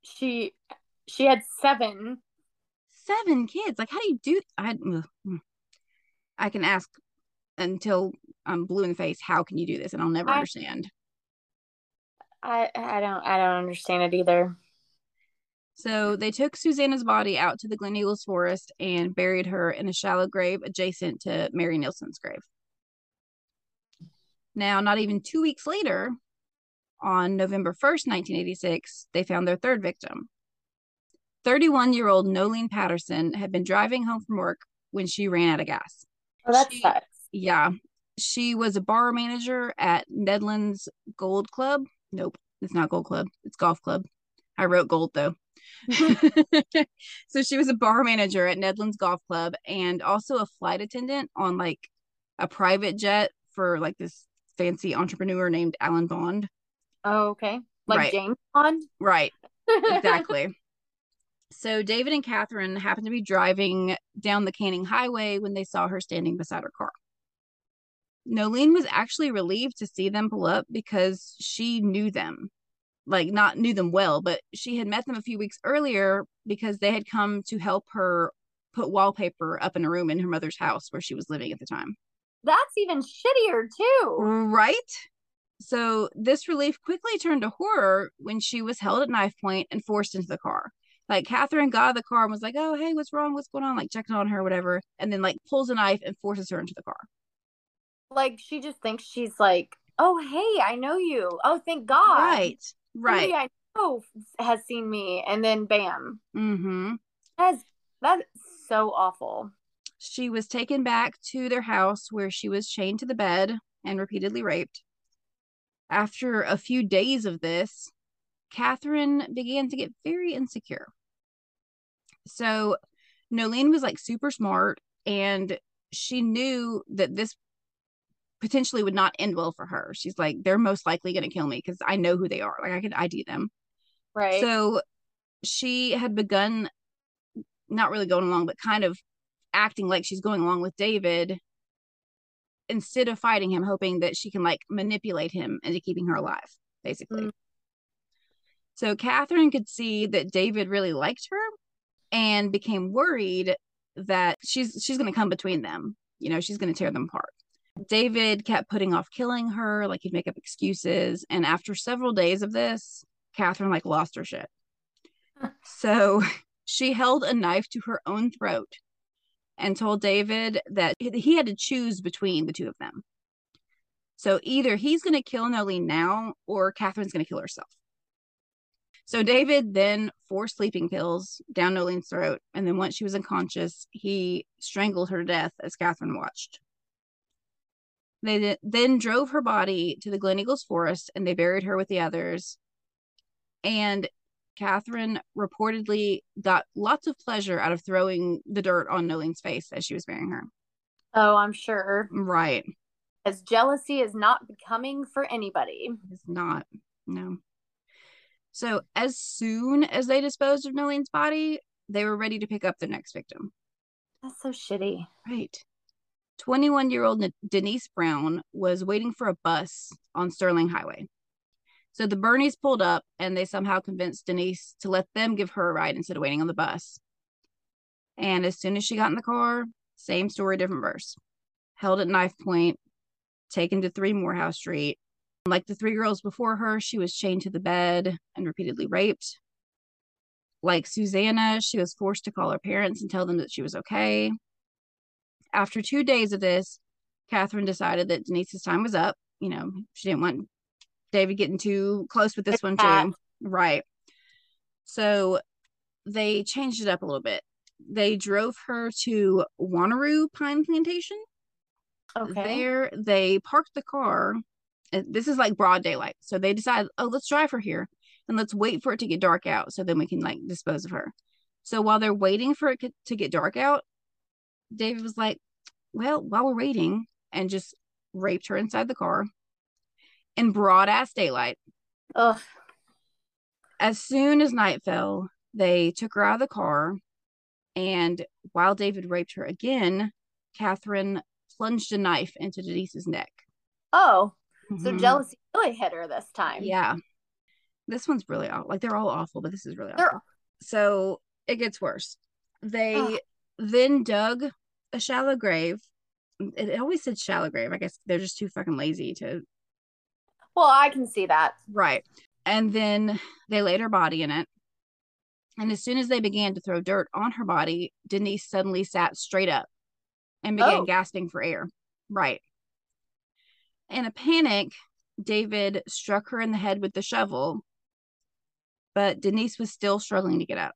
she she had seven. Seven kids. Like, how do you do? I I can ask until I'm blue in the face. How can you do this? And I'll never I understand. I I don't I don't understand it either. So they took Susanna's body out to the Glen Eagles forest and buried her in a shallow grave adjacent to Mary Nilsson's grave. Now, not even two weeks later, on November first, nineteen eighty-six, they found their third victim. thirty-one-year-old Nolene Patterson had been driving home from work when she ran out of gas. Oh, that She, sucks. yeah, she was a bar manager at Nedlands Gold Club. Nope, it's not Gold Club. It's Golf Club. I wrote gold though. So she was a bar manager at Nedlands Golf Club and also a flight attendant on like a private jet for like this fancy entrepreneur named Alan Bond. Oh, okay. Like Right. James Bond? Right. Exactly. So David and Catherine happened to be driving down the Canning Highway when they saw her standing beside her car. Nolene was actually relieved to see them pull up because she knew them. Like, not knew them well, but she had met them a few weeks earlier because they had come to help her put wallpaper up in a room in her mother's house where she was living at the time. That's even shittier too. Right? So this relief quickly turned to horror when she was held at knife point and forced into the car. Like, Catherine got out of the car and was like, oh, hey, what's wrong? What's going on? Like, checking on her, whatever. And then, like, pulls a knife and forces her into the car. Like, she just thinks she's like, oh, hey, I know you. Oh, thank God. Right. Right. Somebody I know has seen me. And then bam. Mm-hmm. That's, that's so awful. She was taken back to their house where she was chained to the bed and repeatedly raped. After a few days of this, Catherine began to get very insecure. So Nolene was like super smart and she knew that this potentially would not end well for her. She's like, they're most likely going to kill me because I know who they are. Like, I could I D them. Right. So she had begun not really going along, but kind of acting like she's going along with David instead of fighting him, hoping that she can like manipulate him into keeping her alive, basically. Mm. So Catherine could see that David really liked her and became worried that she's she's going to come between them. You know, she's going to tear them apart. David kept putting off killing her, like he'd make up excuses. And after several days of this, Catherine like lost her shit. So she held a knife to her own throat and told David that he had to choose between the two of them. So either he's going to kill Nolene now or Catherine's going to kill herself. So David then forced sleeping pills down Nolene's throat. And then once she was unconscious, he strangled her to death as Catherine watched. They then drove her body to the Glen Eagles forest and they buried her with the others. And Catherine reportedly got lots of pleasure out of throwing the dirt on Nolene's face as she was burying her. Oh, I'm sure. Right. As jealousy is not becoming for anybody. It's not. No. So as soon as they disposed of Nolene's body, they were ready to pick up their next victim. That's so shitty. Right. twenty-one-year-old Denise Brown was waiting for a bus on Sterling Highway. So the Bernies pulled up and they somehow convinced Denise to let them give her a ride instead of waiting on the bus. And as soon as she got in the car, same story, different verse. Held at knife point, taken to three Morehouse Street. Like the three girls before her, she was chained to the bed and repeatedly raped. Like Susanna, she was forced to call her parents and tell them that she was okay. After two days of this, Catherine decided that Denise's time was up. You know, she didn't want David getting too close with this one too. Right. So they changed it up a little bit. They drove her to Wanneroo Pine Plantation. Okay. There, they parked the car. This is like broad daylight. So they decided, oh, let's drive her here and let's wait for it to get dark out so then we can like dispose of her. So while they're waiting for it to get dark out, David was like, well, while we're waiting, and just raped her inside the car in broad ass daylight. Ugh. As soon as night fell, they took her out of the car. And while David raped her again, Catherine plunged a knife into Denise's neck. Oh. So mm-hmm. Jealousy really hit her this time. Yeah. This one's really awful. Like they're all awful, but this is really They're awful. So it gets worse. ugh. They then dug a shallow grave. It, it always said shallow grave. I guess they're just too fucking lazy to. Well, I can see that. Right. And then they laid her body in it. And as soon as they began to throw dirt on her body, Denise suddenly sat straight up and began Oh, gasping for air. Right. In a panic, David struck her in the head with the shovel, but Denise was still struggling to get up.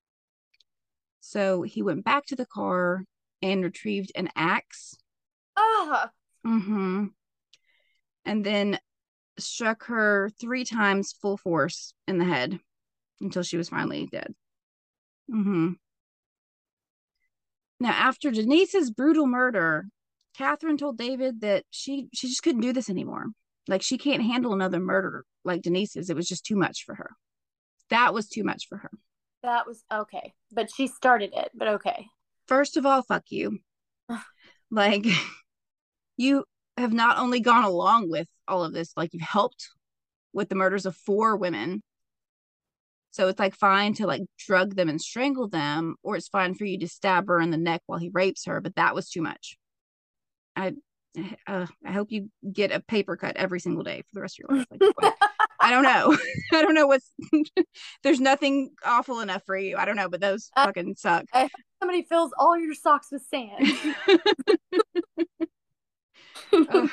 So he went back to the car and retrieved an axe. ah, Mm-hmm. And then struck her three times full force in the head until she was finally dead. Mm-hmm. Now, after Denise's brutal murder, Catherine told David that she she just couldn't do this anymore. Like she can't handle another murder like Denise's. It was just too much for her. That was too much for her. that was okay. But she started it, but okay. First of all, fuck you. Like you have not only gone along with all of this, like you've helped with the murders of four women. So it's like fine to like drug them and strangle them, or it's fine for you to stab her in the neck while he rapes her, but that was too much. I uh, I hope you get a paper cut every single day for the rest of your life. Like what? I don't know. I don't know what's there's nothing awful enough for you. I don't know, but those I, fucking suck. I hope somebody fills all your socks with sand. uh,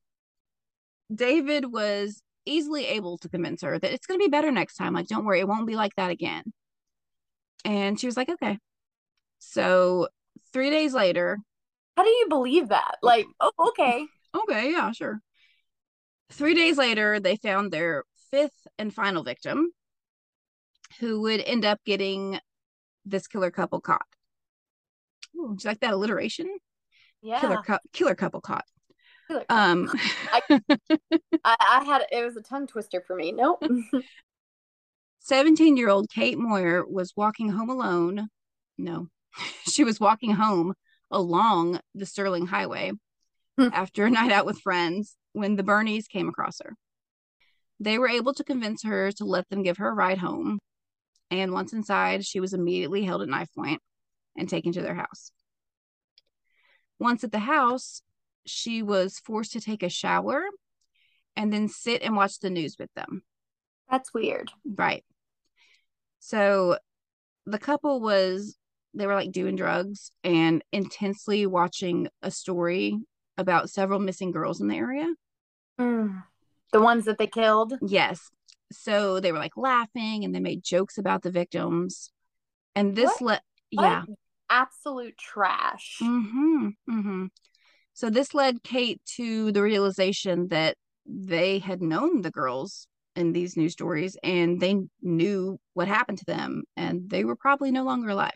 David was easily able to convince her that it's going to be better next time. Like, don't worry, it won't be like that again. And she was like, okay. So three days later, How do you believe that? Like, oh, okay. okay, yeah, sure. Three days later, they found their fifth and final victim, who would end up getting this killer couple caught. Ooh, do you like that alliteration? Killer, Yeah. cu- killer couple caught. Killer Um, I, I, I had it was a tongue twister for me. Nope. seventeen year old Kate Moyer was walking home alone. No, she was walking home along the Sterling Highway after a night out with friends when the Bernies came across her. They were able to convince her to let them give her a ride home. And once inside, she was immediately held at knife point and taken to their house. Once at the house, she was forced to take a shower and then sit and watch the news with them. That's weird. Right. So the couple was, they were like doing drugs and intensely watching a story about several missing girls in the area. Mm. The ones that they killed. Yes. So they were like laughing and they made jokes about the victims. And this What? let, What? yeah. Absolute trash. Mm-hmm. Mm-hmm. So this led Kate to the realization that they had known the girls in these news stories and they knew what happened to them and they were probably no longer alive.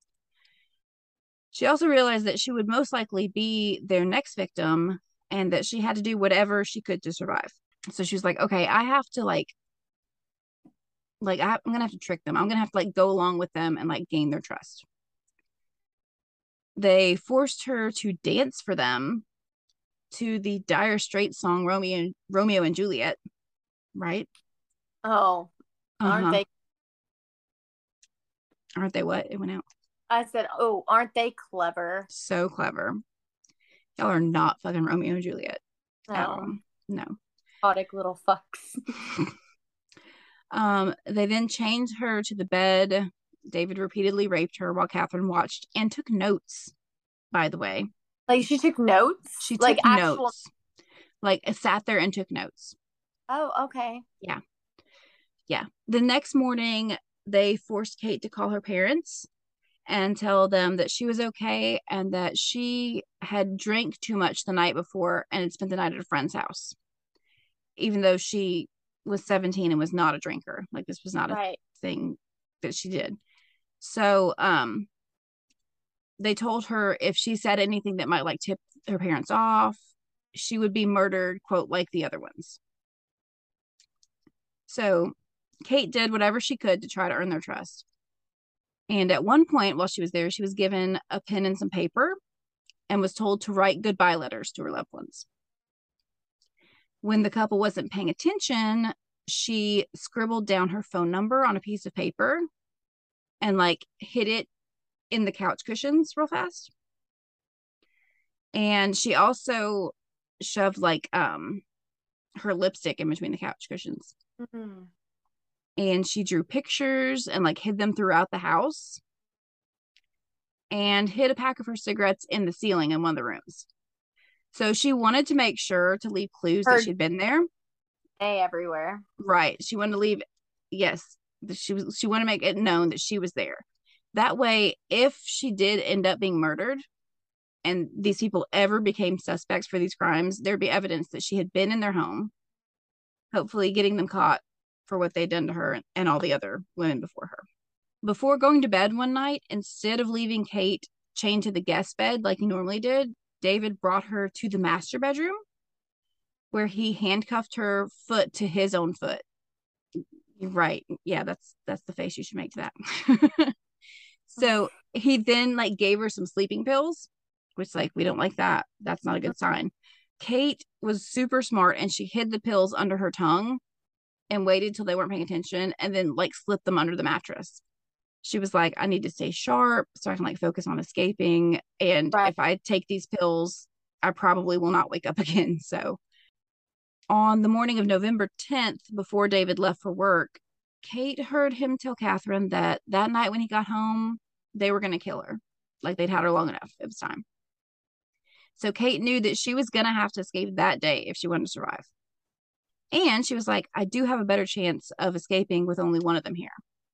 She also realized that she would most likely be their next victim and that she had to do whatever she could to survive. So she was like, okay, I have to like, like I, I'm gonna have to trick them. I'm gonna have to like go along with them and like gain their trust. They forced her to dance for them to the Dire Straits song Romeo and Romeo and Juliet, right? Oh, aren't Uh-huh. they? Aren't they what? It went out. I said, oh, aren't they clever? So clever. Y'all are not fucking Romeo and Juliet at all. No. No. Exotic little fucks. Um, they then chained her to the bed. David repeatedly raped her while Catherine watched and took notes, by the way. Like she took notes? She like took actual notes. Like sat there and took notes. Oh, okay. Yeah. Yeah. The next morning, they forced Kate to call her parents and tell them that she was okay and that she had drank too much the night before and had spent the night at a friend's house, even though she was seventeen and was not a drinker. Like this was not a Right. thing that she did. So um, they told her if she said anything that might like tip her parents off, she would be murdered, quote, like the other ones. So Kate did whatever she could to try to earn their trust. And at one point, while she was there, she was given a pen and some paper and was told to write goodbye letters to her loved ones. When the couple wasn't paying attention, she scribbled down her phone number on a piece of paper and like hid it in the couch cushions real fast. And she also shoved like um her lipstick in between the couch cushions. Mm-hmm. And she drew pictures and like hid them throughout the house and hid a pack of her cigarettes in the ceiling in one of the rooms. So she wanted to make sure to leave clues Her that she'd been there. day everywhere. Right. She wanted to leave, yes, she was she wanted to make it known that she was there. That way, if she did end up being murdered and these people ever became suspects for these crimes, there'd be evidence that she had been in their home, hopefully getting them caught for what they'd done to her and all the other women before her. Before going to bed one night, instead of leaving Kate chained to the guest bed like he normally did, David brought her to the master bedroom where he handcuffed her foot to his own foot. You're right. Yeah, that's that's the face you should make to that. So he then like gave her some sleeping pills, which like we don't like that. That's not a good sign. Kate was super smart and she hid the pills under her tongue and waited till they weren't paying attention and then like slipped them under the mattress. She was like, I need to stay sharp so I can like focus on escaping. And Right. if I take these pills, I probably will not wake up again. So on the morning of November tenth, before David left for work, Kate heard him tell Catherine that that night when he got home, they were going to kill her. Like they'd had her long enough. It was time. So Kate knew that she was going to have to escape that day if she wanted to survive. And she was like, I do have a better chance of escaping with only one of them here.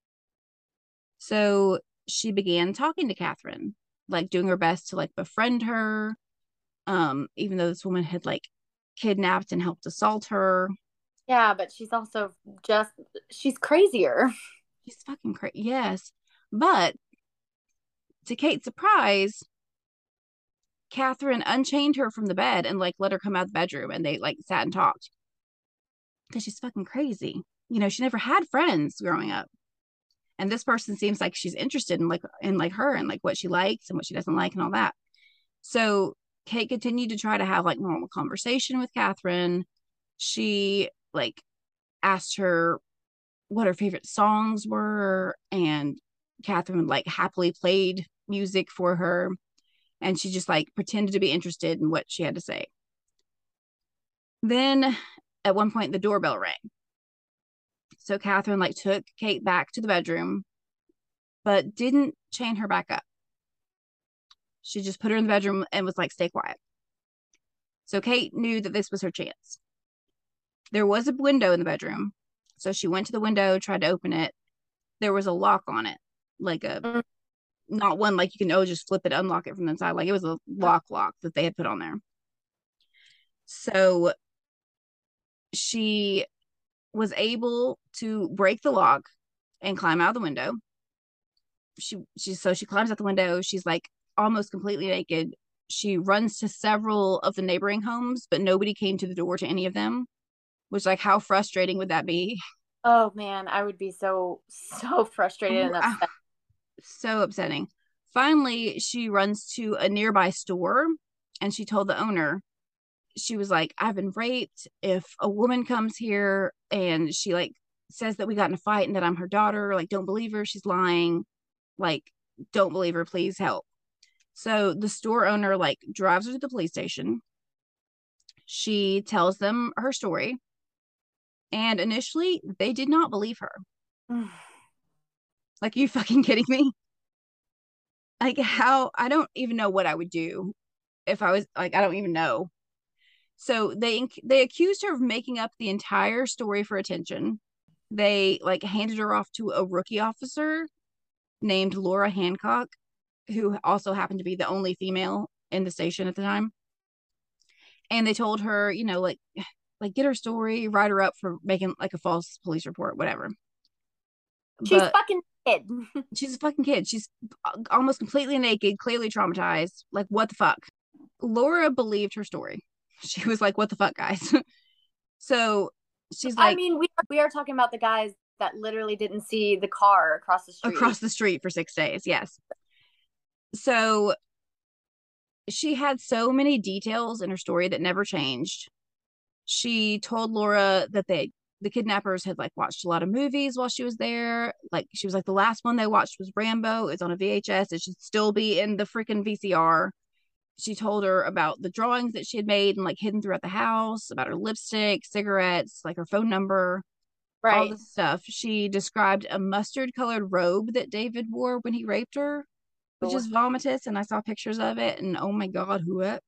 So she began talking to Catherine, like doing her best to like befriend her. Um, even though this woman had like kidnapped and helped assault her. Yeah, but she's also just, she's crazier. She's fucking crazy. Yes. But to Kate's surprise, Catherine unchained her from the bed and like let her come out of the bedroom and they like sat and talked. Because she's fucking crazy. You know, she never had friends growing up. And this person seems like she's interested in like in like her and like what she likes and what she doesn't like and all that. So Kate continued to try to have like normal conversation with Catherine. She like asked her what her favorite songs were, and Catherine like happily played music for her, and she just like pretended to be interested in what she had to say. Then at one point the doorbell rang. So Catherine like took Kate back to the bedroom, but didn't chain her back up. She just put her in the bedroom and was like, stay quiet. So Kate knew that this was her chance. There was a window in the bedroom. So she went to the window, tried to open it. There was a lock on it, like a, Mm. not one like you can, oh, just flip it, unlock it from the inside. Like it was a lock lock that they had put on there. So she was able to break the lock and climb out of the window. She, she, so she climbs out the window. She's like almost completely naked. She runs to several of the neighboring homes, but nobody came to the door to any of them. Which, like, how frustrating would that be? Oh man, I would be so, so frustrated and upset. So upsetting. Finally, she runs to a nearby store and she told the owner, she was like, I've been raped. If a woman comes here and she like says that we got in a fight and that I'm her daughter, like, don't believe her. She's lying. Like, don't believe her. Please help. So the store owner like drives her to the police station. She tells them her story. And initially, they did not believe her. Like, you fucking kidding me? Like, how? I don't even know what I would do if I was like, I don't even know. So they they accused her of making up the entire story for attention. They like handed her off to a rookie officer named Laura Hancock, who also happened to be the only female in the station at the time. And they told her, you know, like, like get her story, write her up for making like a false police report, whatever. She's But fucking kid. she's a fucking kid. She's almost completely naked, clearly traumatized. Like, what the fuck? Laura believed her story. She was like, what the fuck, guys? So she's like, I mean, we are, we are talking about the guys that literally didn't see the car across the street. Across the street for six days. Yes. So she had so many details in her story that never changed. She told Laura that they the kidnappers had like watched a lot of movies while she was there. Like she was like, the last one they watched was Rambo. It's on a V H S. It should still be in the freaking V C R. She told her about the drawings that she had made and like hidden throughout the house, about her lipstick, cigarettes, like her phone number, all Right. this stuff. She described a mustard colored robe that David wore when he raped her, which is vomitous. And I saw pictures of it. And oh my God, who it?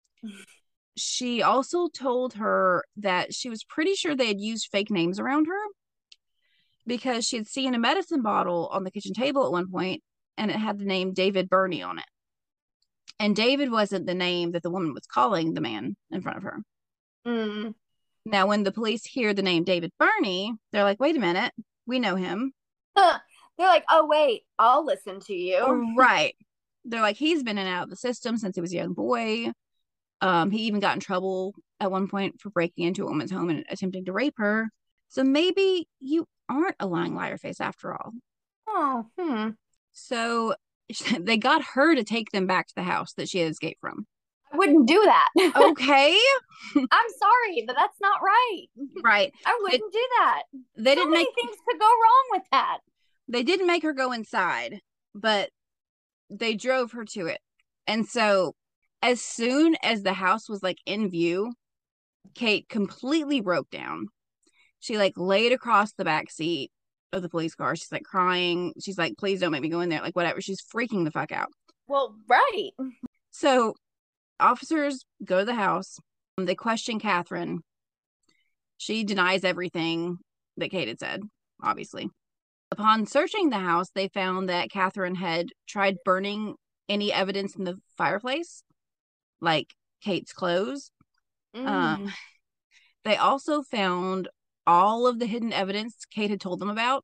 She also told her that she was pretty sure they had used fake names around her because she had seen a medicine bottle on the kitchen table at one point and it had the name David Burney on it. And David wasn't the name that the woman was calling the man in front of her. Mm. Now, when the police hear the name David Burney, they're like, wait a minute, we know him. Huh. They're like, oh, wait, I'll listen to you. Right. They're like, he's been in and out of the system since he was a young boy. Um, he even got in trouble at one point for breaking into a woman's home and attempting to rape her. So maybe you aren't a lying liar face after all. Oh, hmm. So they got her to take them back to the house that she had escaped from. I wouldn't do that. Okay. I'm sorry, but that's not right. Right. I wouldn't it, do that. They so didn't many make things could go wrong with that. They didn't make her go inside, but they drove her to it. And so as soon as the house was like in view, Kate completely broke down. She like laid across the back seat of the police car. She's like crying. She's like, please don't make me go in there. Like whatever. She's freaking the fuck out. Well, right. So officers go to the house. They question Catherine. She denies everything that Kate had said, obviously. Upon searching the house, they found that Catherine had tried burning any evidence in the fireplace, like Kate's clothes. Mm. Um, they also found all of the hidden evidence Kate had told them about.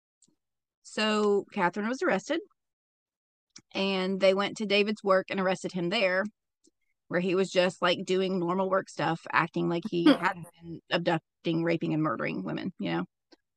So Catherine was arrested, and they went to David's work and arrested him there, where he was just like doing normal work stuff, acting like he hadn't been abducting, raping, and murdering women, you know.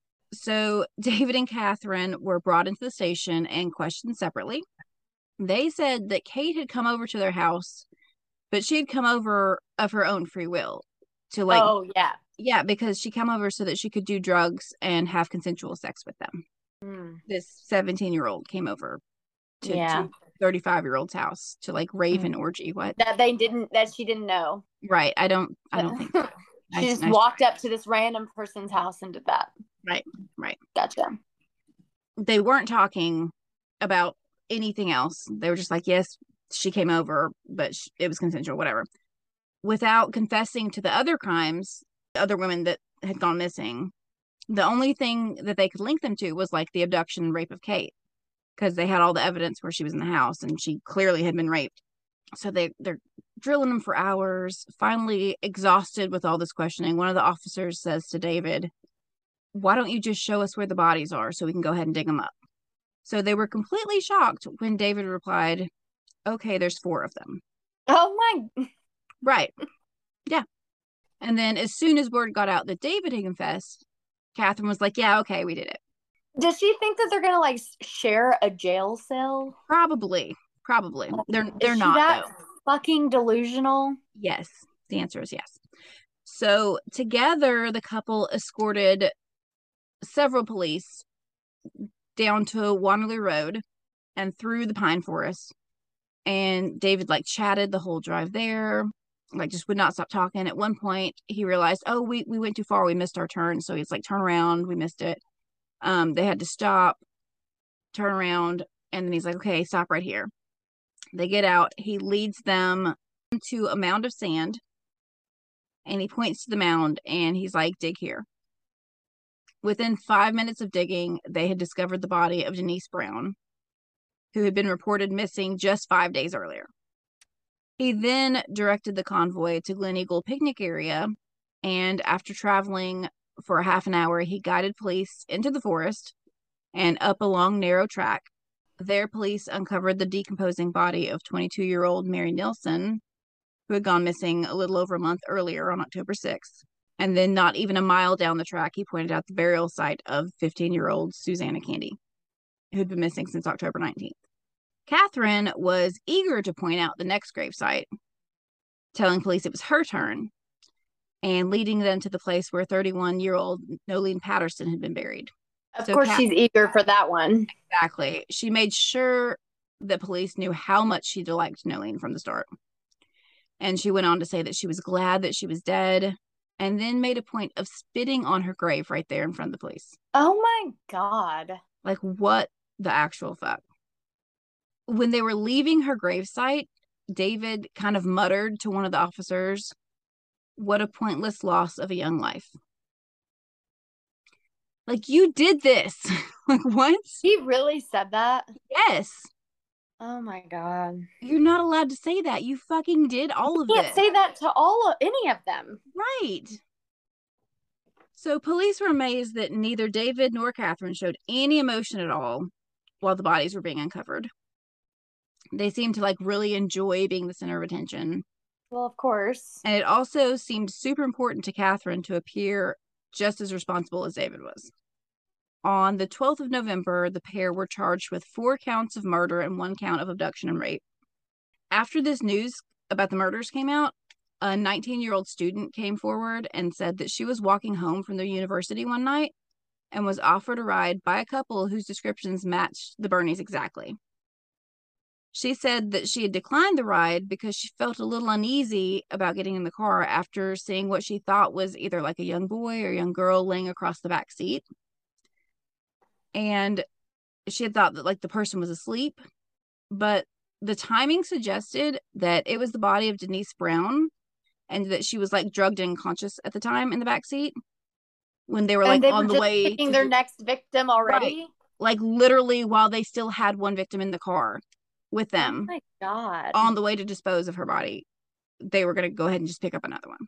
So David and Catherine were brought into the station and questioned separately. They said that Kate had come over to their house, but she had come over of her own free will to like, oh yeah, yeah, because she came over so that she could do drugs and have consensual sex with them. Mm. This seventeen year old came over to yeah. thirty-five year old's house to like rave Mm. an orgy. What? That they didn't, that she didn't know. Right. I don't, I don't think so. She Nice, just nice walked try. up to this random person's house and did that. Right, right. Gotcha. They weren't talking about anything else. They were just like, yes, she came over, but she, it was consensual, whatever. Without confessing to the other crimes, the other women that had gone missing, the only thing that they could link them to was like the abduction and rape of Kate, because they had all the evidence where she was in the house and she clearly had been raped. So they, they're drilling them for hours. Finally, exhausted with all this questioning, one of the officers says to David, why don't you just show us where the bodies are so we can go ahead and dig them up? So they were completely shocked when David replied, okay, there's four of them. Oh my. Right. Yeah. And then as soon as word got out that David had confessed, Catherine was like, yeah, okay, we did it. Does she think that they're going to like share a jail cell? Probably. Probably. They're Is they're she not that though. fucking delusional? Yes. The answer is yes. So together the couple escorted several police down to Waterloo Road and through the pine forest. And David like chatted the whole drive there, like just would not stop talking. At one point he realized, oh, we, we went too far. We missed our turn. So he's like, turn around. We missed it. Um, they had to stop, turn around. And then he's like, okay, stop right here. They get out. He leads them to a mound of sand and he points to the mound and he's like, dig here. Within five minutes of digging, they had discovered the body of Denise Brown, who had been reported missing just five days earlier. He then directed the convoy to Glen Eagle picnic area, and after traveling for a half an hour, he guided police into the forest and up a long, narrow track. There, police uncovered the decomposing body of twenty-two-year-old Mary Nilsson, who had gone missing a little over a month earlier on October sixth. And then not even a mile down the track, he pointed out the burial site of fifteen-year-old Susanna Candy, who'd been missing since October nineteenth. Catherine was eager to point out the next gravesite, telling police it was her turn. and leading them to the place where thirty-one-year-old Nolene Patterson had been buried. Of So course, Kat, she's eager for that one. exactly. She made sure that police knew how much she disliked Nolene from the start. And she went on to say that she was glad that she was dead, and then made a point of spitting on her grave right there in front of the police. Oh my God. Like, what the actual fuck? When they were leaving her gravesite, David kind of muttered to one of the officers, "What a pointless loss of a young life." Like, you did this. Like, what? He really said that? Yes. Oh my God. You're not allowed to say that. You fucking did all of You this. can't say that to all of any of them. Right. So police were amazed that neither David nor Catherine showed any emotion at all while the bodies were being uncovered. They seemed to like really enjoy being the center of attention. Well, of course. And it also seemed super important to Catherine to appear just as responsible as David was. On the twelfth of November, the pair were charged with four counts of murder and one count of abduction and rape. After this news about the murders came out, a nineteen-year-old student came forward and said that she was walking home from their university one night and was offered a ride by a couple whose descriptions matched the Bernies exactly. She said that she had declined the ride because she felt a little uneasy about getting in the car after seeing what she thought was either like a young boy or young girl laying across the back seat. And she had thought that like the person was asleep, but the timing suggested that it was the body of Denise Brown and that she was like drugged and unconscious at the time in the back seat when they were like and they on were the just way picking to their do- next victim already. Right. Like literally while they still had one victim in the car with them. Oh my God. On the way to dispose of her body, they were going to go ahead and just pick up another one.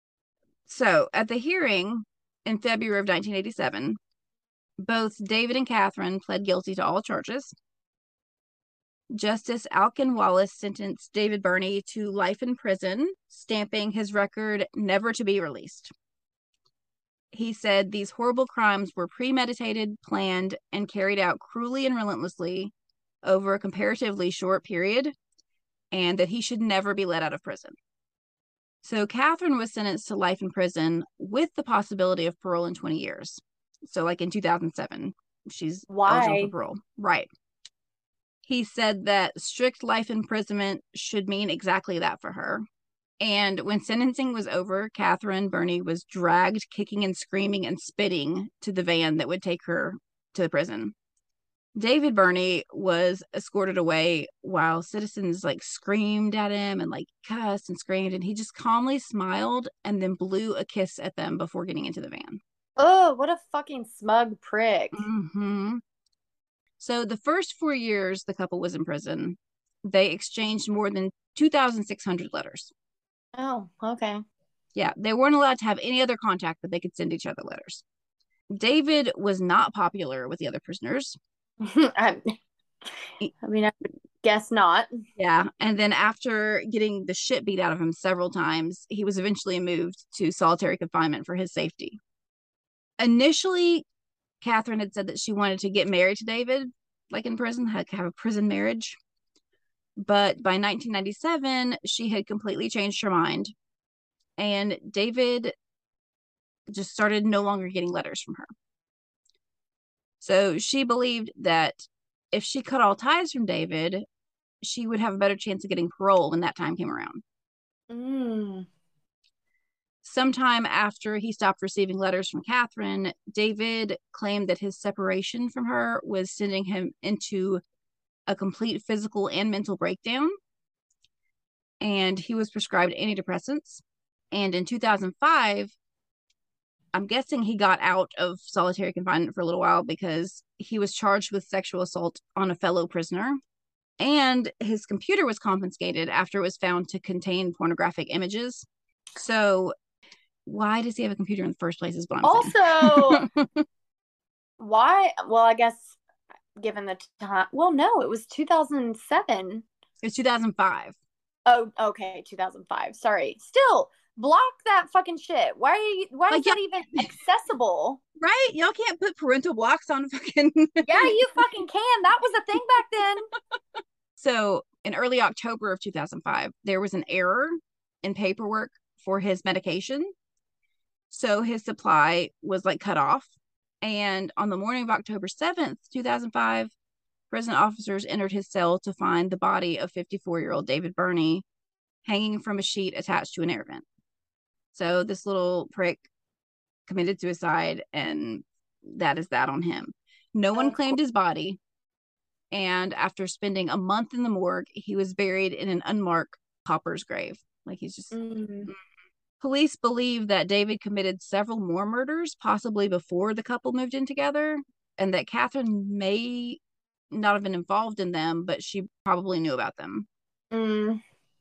So at the hearing in February of nineteen eighty-seven, both David and Catherine pled guilty to all charges. Justice Alkin Wallace sentenced David Burney to life in prison, stamping his record never to be released. He said these horrible crimes were premeditated, planned, and carried out cruelly and relentlessly over a comparatively short period, and that he should never be let out of prison. So Catherine was sentenced to life in prison with the possibility of parole in twenty years. So like in two thousand seven, she's Why? eligible for parole. Right. He said that strict life imprisonment should mean exactly that for her. And when sentencing was over, Catherine Burney was dragged, kicking and screaming and spitting to the van that would take her to the prison. David Burney was escorted away while citizens like screamed at him and like cussed and screamed, and he just calmly smiled and then blew a kiss at them before getting into the van. Oh, what a fucking smug prick. Mm-hmm. So the first four years the couple was in prison, they exchanged more than two thousand six hundred letters. Oh, okay. Yeah, they weren't allowed to have any other contact, but they could send each other letters. David was not popular with the other prisoners. I, I mean, I would guess not. Yeah, and then after getting the shit beat out of him several times, he was eventually moved to solitary confinement for his safety. Initially, Catherine had said that she wanted to get married to David, like in prison, had have a prison marriage. But by nineteen ninety-seven, she had completely changed her mind. And David just started no longer getting letters from her. So she believed that if she cut all ties from David, she would have a better chance of getting parole when that time came around. Mm. Sometime after he stopped receiving letters from Catherine, David claimed that his separation from her was sending him into a complete physical and mental breakdown. And he was prescribed antidepressants. And in two thousand five, I'm guessing he got out of solitary confinement for a little while because he was charged with sexual assault on a fellow prisoner. And his computer was confiscated after it was found to contain pornographic images. So why does he have a computer in the first place is what I'm also, saying. Why? Well, I guess given the time. Well, no, it was two thousand seven. It was two thousand five. Oh, okay, two thousand five. Sorry. Still, block that fucking shit. Why are you, why Like, is that even accessible? Right? Y'all can't put parental blocks on fucking. Yeah, you fucking can. That was a thing back then. So in early October of two thousand five, there was an error in paperwork for his medication. So his supply was like cut off. And on the morning of October seventh, two thousand five, prison officers entered his cell to find the body of fifty-four-year-old David Burney hanging from a sheet attached to an air vent. So this little prick committed suicide, and that is that on him. No one claimed his body. And after spending a month in the morgue, he was buried in an unmarked pauper's grave. Like he's just... Mm. Police believe that David committed several more murders, possibly before the couple moved in together, and that Catherine may not have been involved in them, but she probably knew about them. Mm.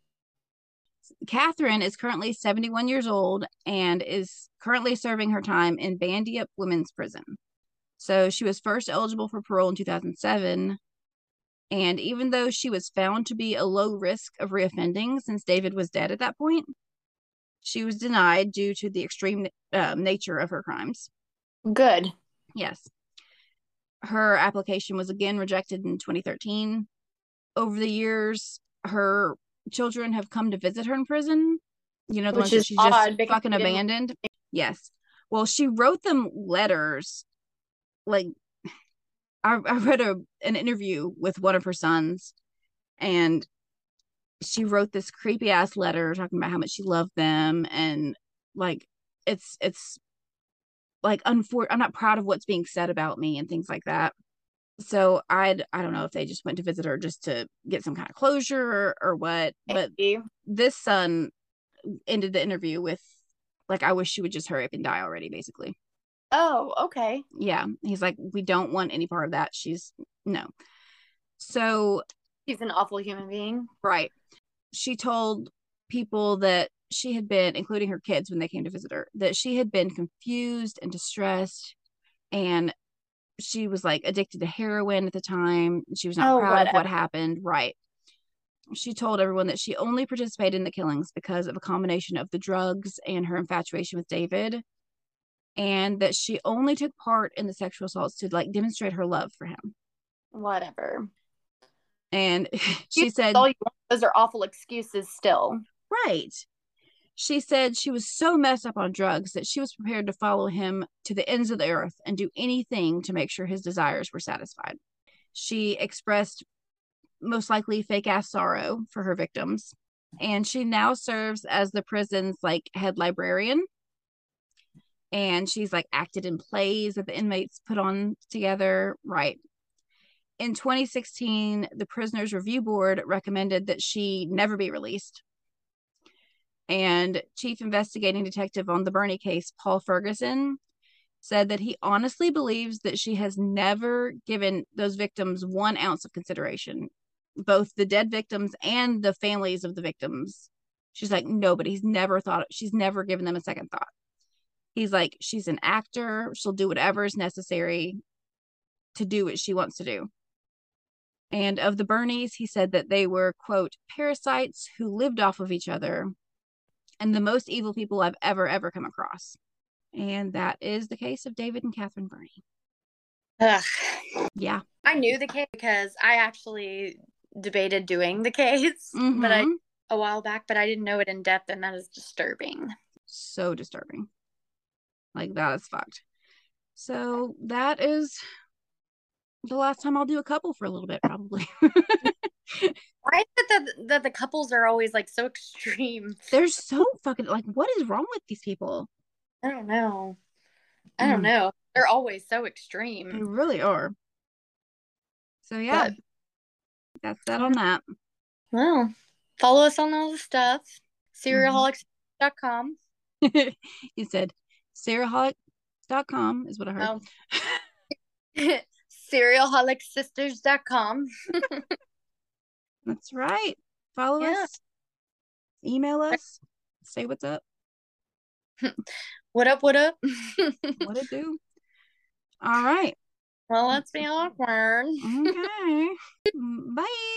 Catherine is currently seventy-one years old and is currently serving her time in Bandiap Women's Prison. So she was first eligible for parole in two thousand seven. And even though she was found to be a low risk of reoffending since David was dead at that point, she was denied due to the extreme uh, nature of her crimes. Good. Yes. Her application was again rejected in twenty thirteen. Over the years, her children have come to visit her in prison. You know, the Which ones that is she's odd just fucking abandoned. Yes. Well, she wrote them letters. Like, I, I read a, an interview with one of her sons, and she wrote this creepy ass letter talking about how much she loved them, and like it's it's like unfor- I'm not proud of what's being said about me and things like that. So I'd I don't know if they just went to visit her just to get some kind of closure or, or what. But this son ended the interview with like, I wish she would just hurry up and die already, basically. Oh, okay. Yeah. He's like, we don't want any part of that. She's no. So she's an awful human being. Right. She told people that she had been, including her kids when they came to visit her, that she had been confused and distressed, and she was like addicted to heroin at the time. She was not oh, proud whatever. of what happened. Right. She told everyone that she only participated in the killings because of a combination of the drugs and her infatuation with David, and that she only took part in the sexual assaults to like demonstrate her love for him. Whatever. And she said, all you want, those are awful excuses still. Right. She said she was so messed up on drugs that she was prepared to follow him to the ends of the earth and do anything to make sure his desires were satisfied. She expressed most likely fake ass sorrow for her victims. And she now serves as the prison's like head librarian. And she's like acted in plays that the inmates put on together. Right. In twenty sixteen, the Prisoners Review Board recommended that she never be released. And Chief Investigating Detective on the Burney case, Paul Ferguson, said that he honestly believes that she has never given those victims one ounce of consideration, both the dead victims and the families of the victims. She's like, no, but he's never thought, she's never given them a second thought. He's like, she's an actor. She'll do whatever is necessary to do what she wants to do. And of the Burneys, he said that they were, quote, parasites who lived off of each other and the most evil people I've ever, ever come across. And that is the case of David and Catherine Burney. Ugh. Yeah. I knew the case because I actually debated doing the case mm-hmm. but I a while back, but I didn't know it in depth, and that is disturbing. So disturbing. Like, that is fucked. So that is the last time I'll do a couple for a little bit, probably. Why is it that, that the couples are always like so extreme? They're so fucking like, what is wrong with these people? I don't know. I don't mm. know. They're always so extreme. They really are. So yeah, but, that's that on that. Well, follow us on all the stuff. Serial holics dot com. You said serial holics dot com is what I heard. Oh. serial holics sisters dot com. That's right. Follow yeah. us. Email us. Say what's up. What up, what up? What it do? All right. Well, let's be awkward. Okay. Bye.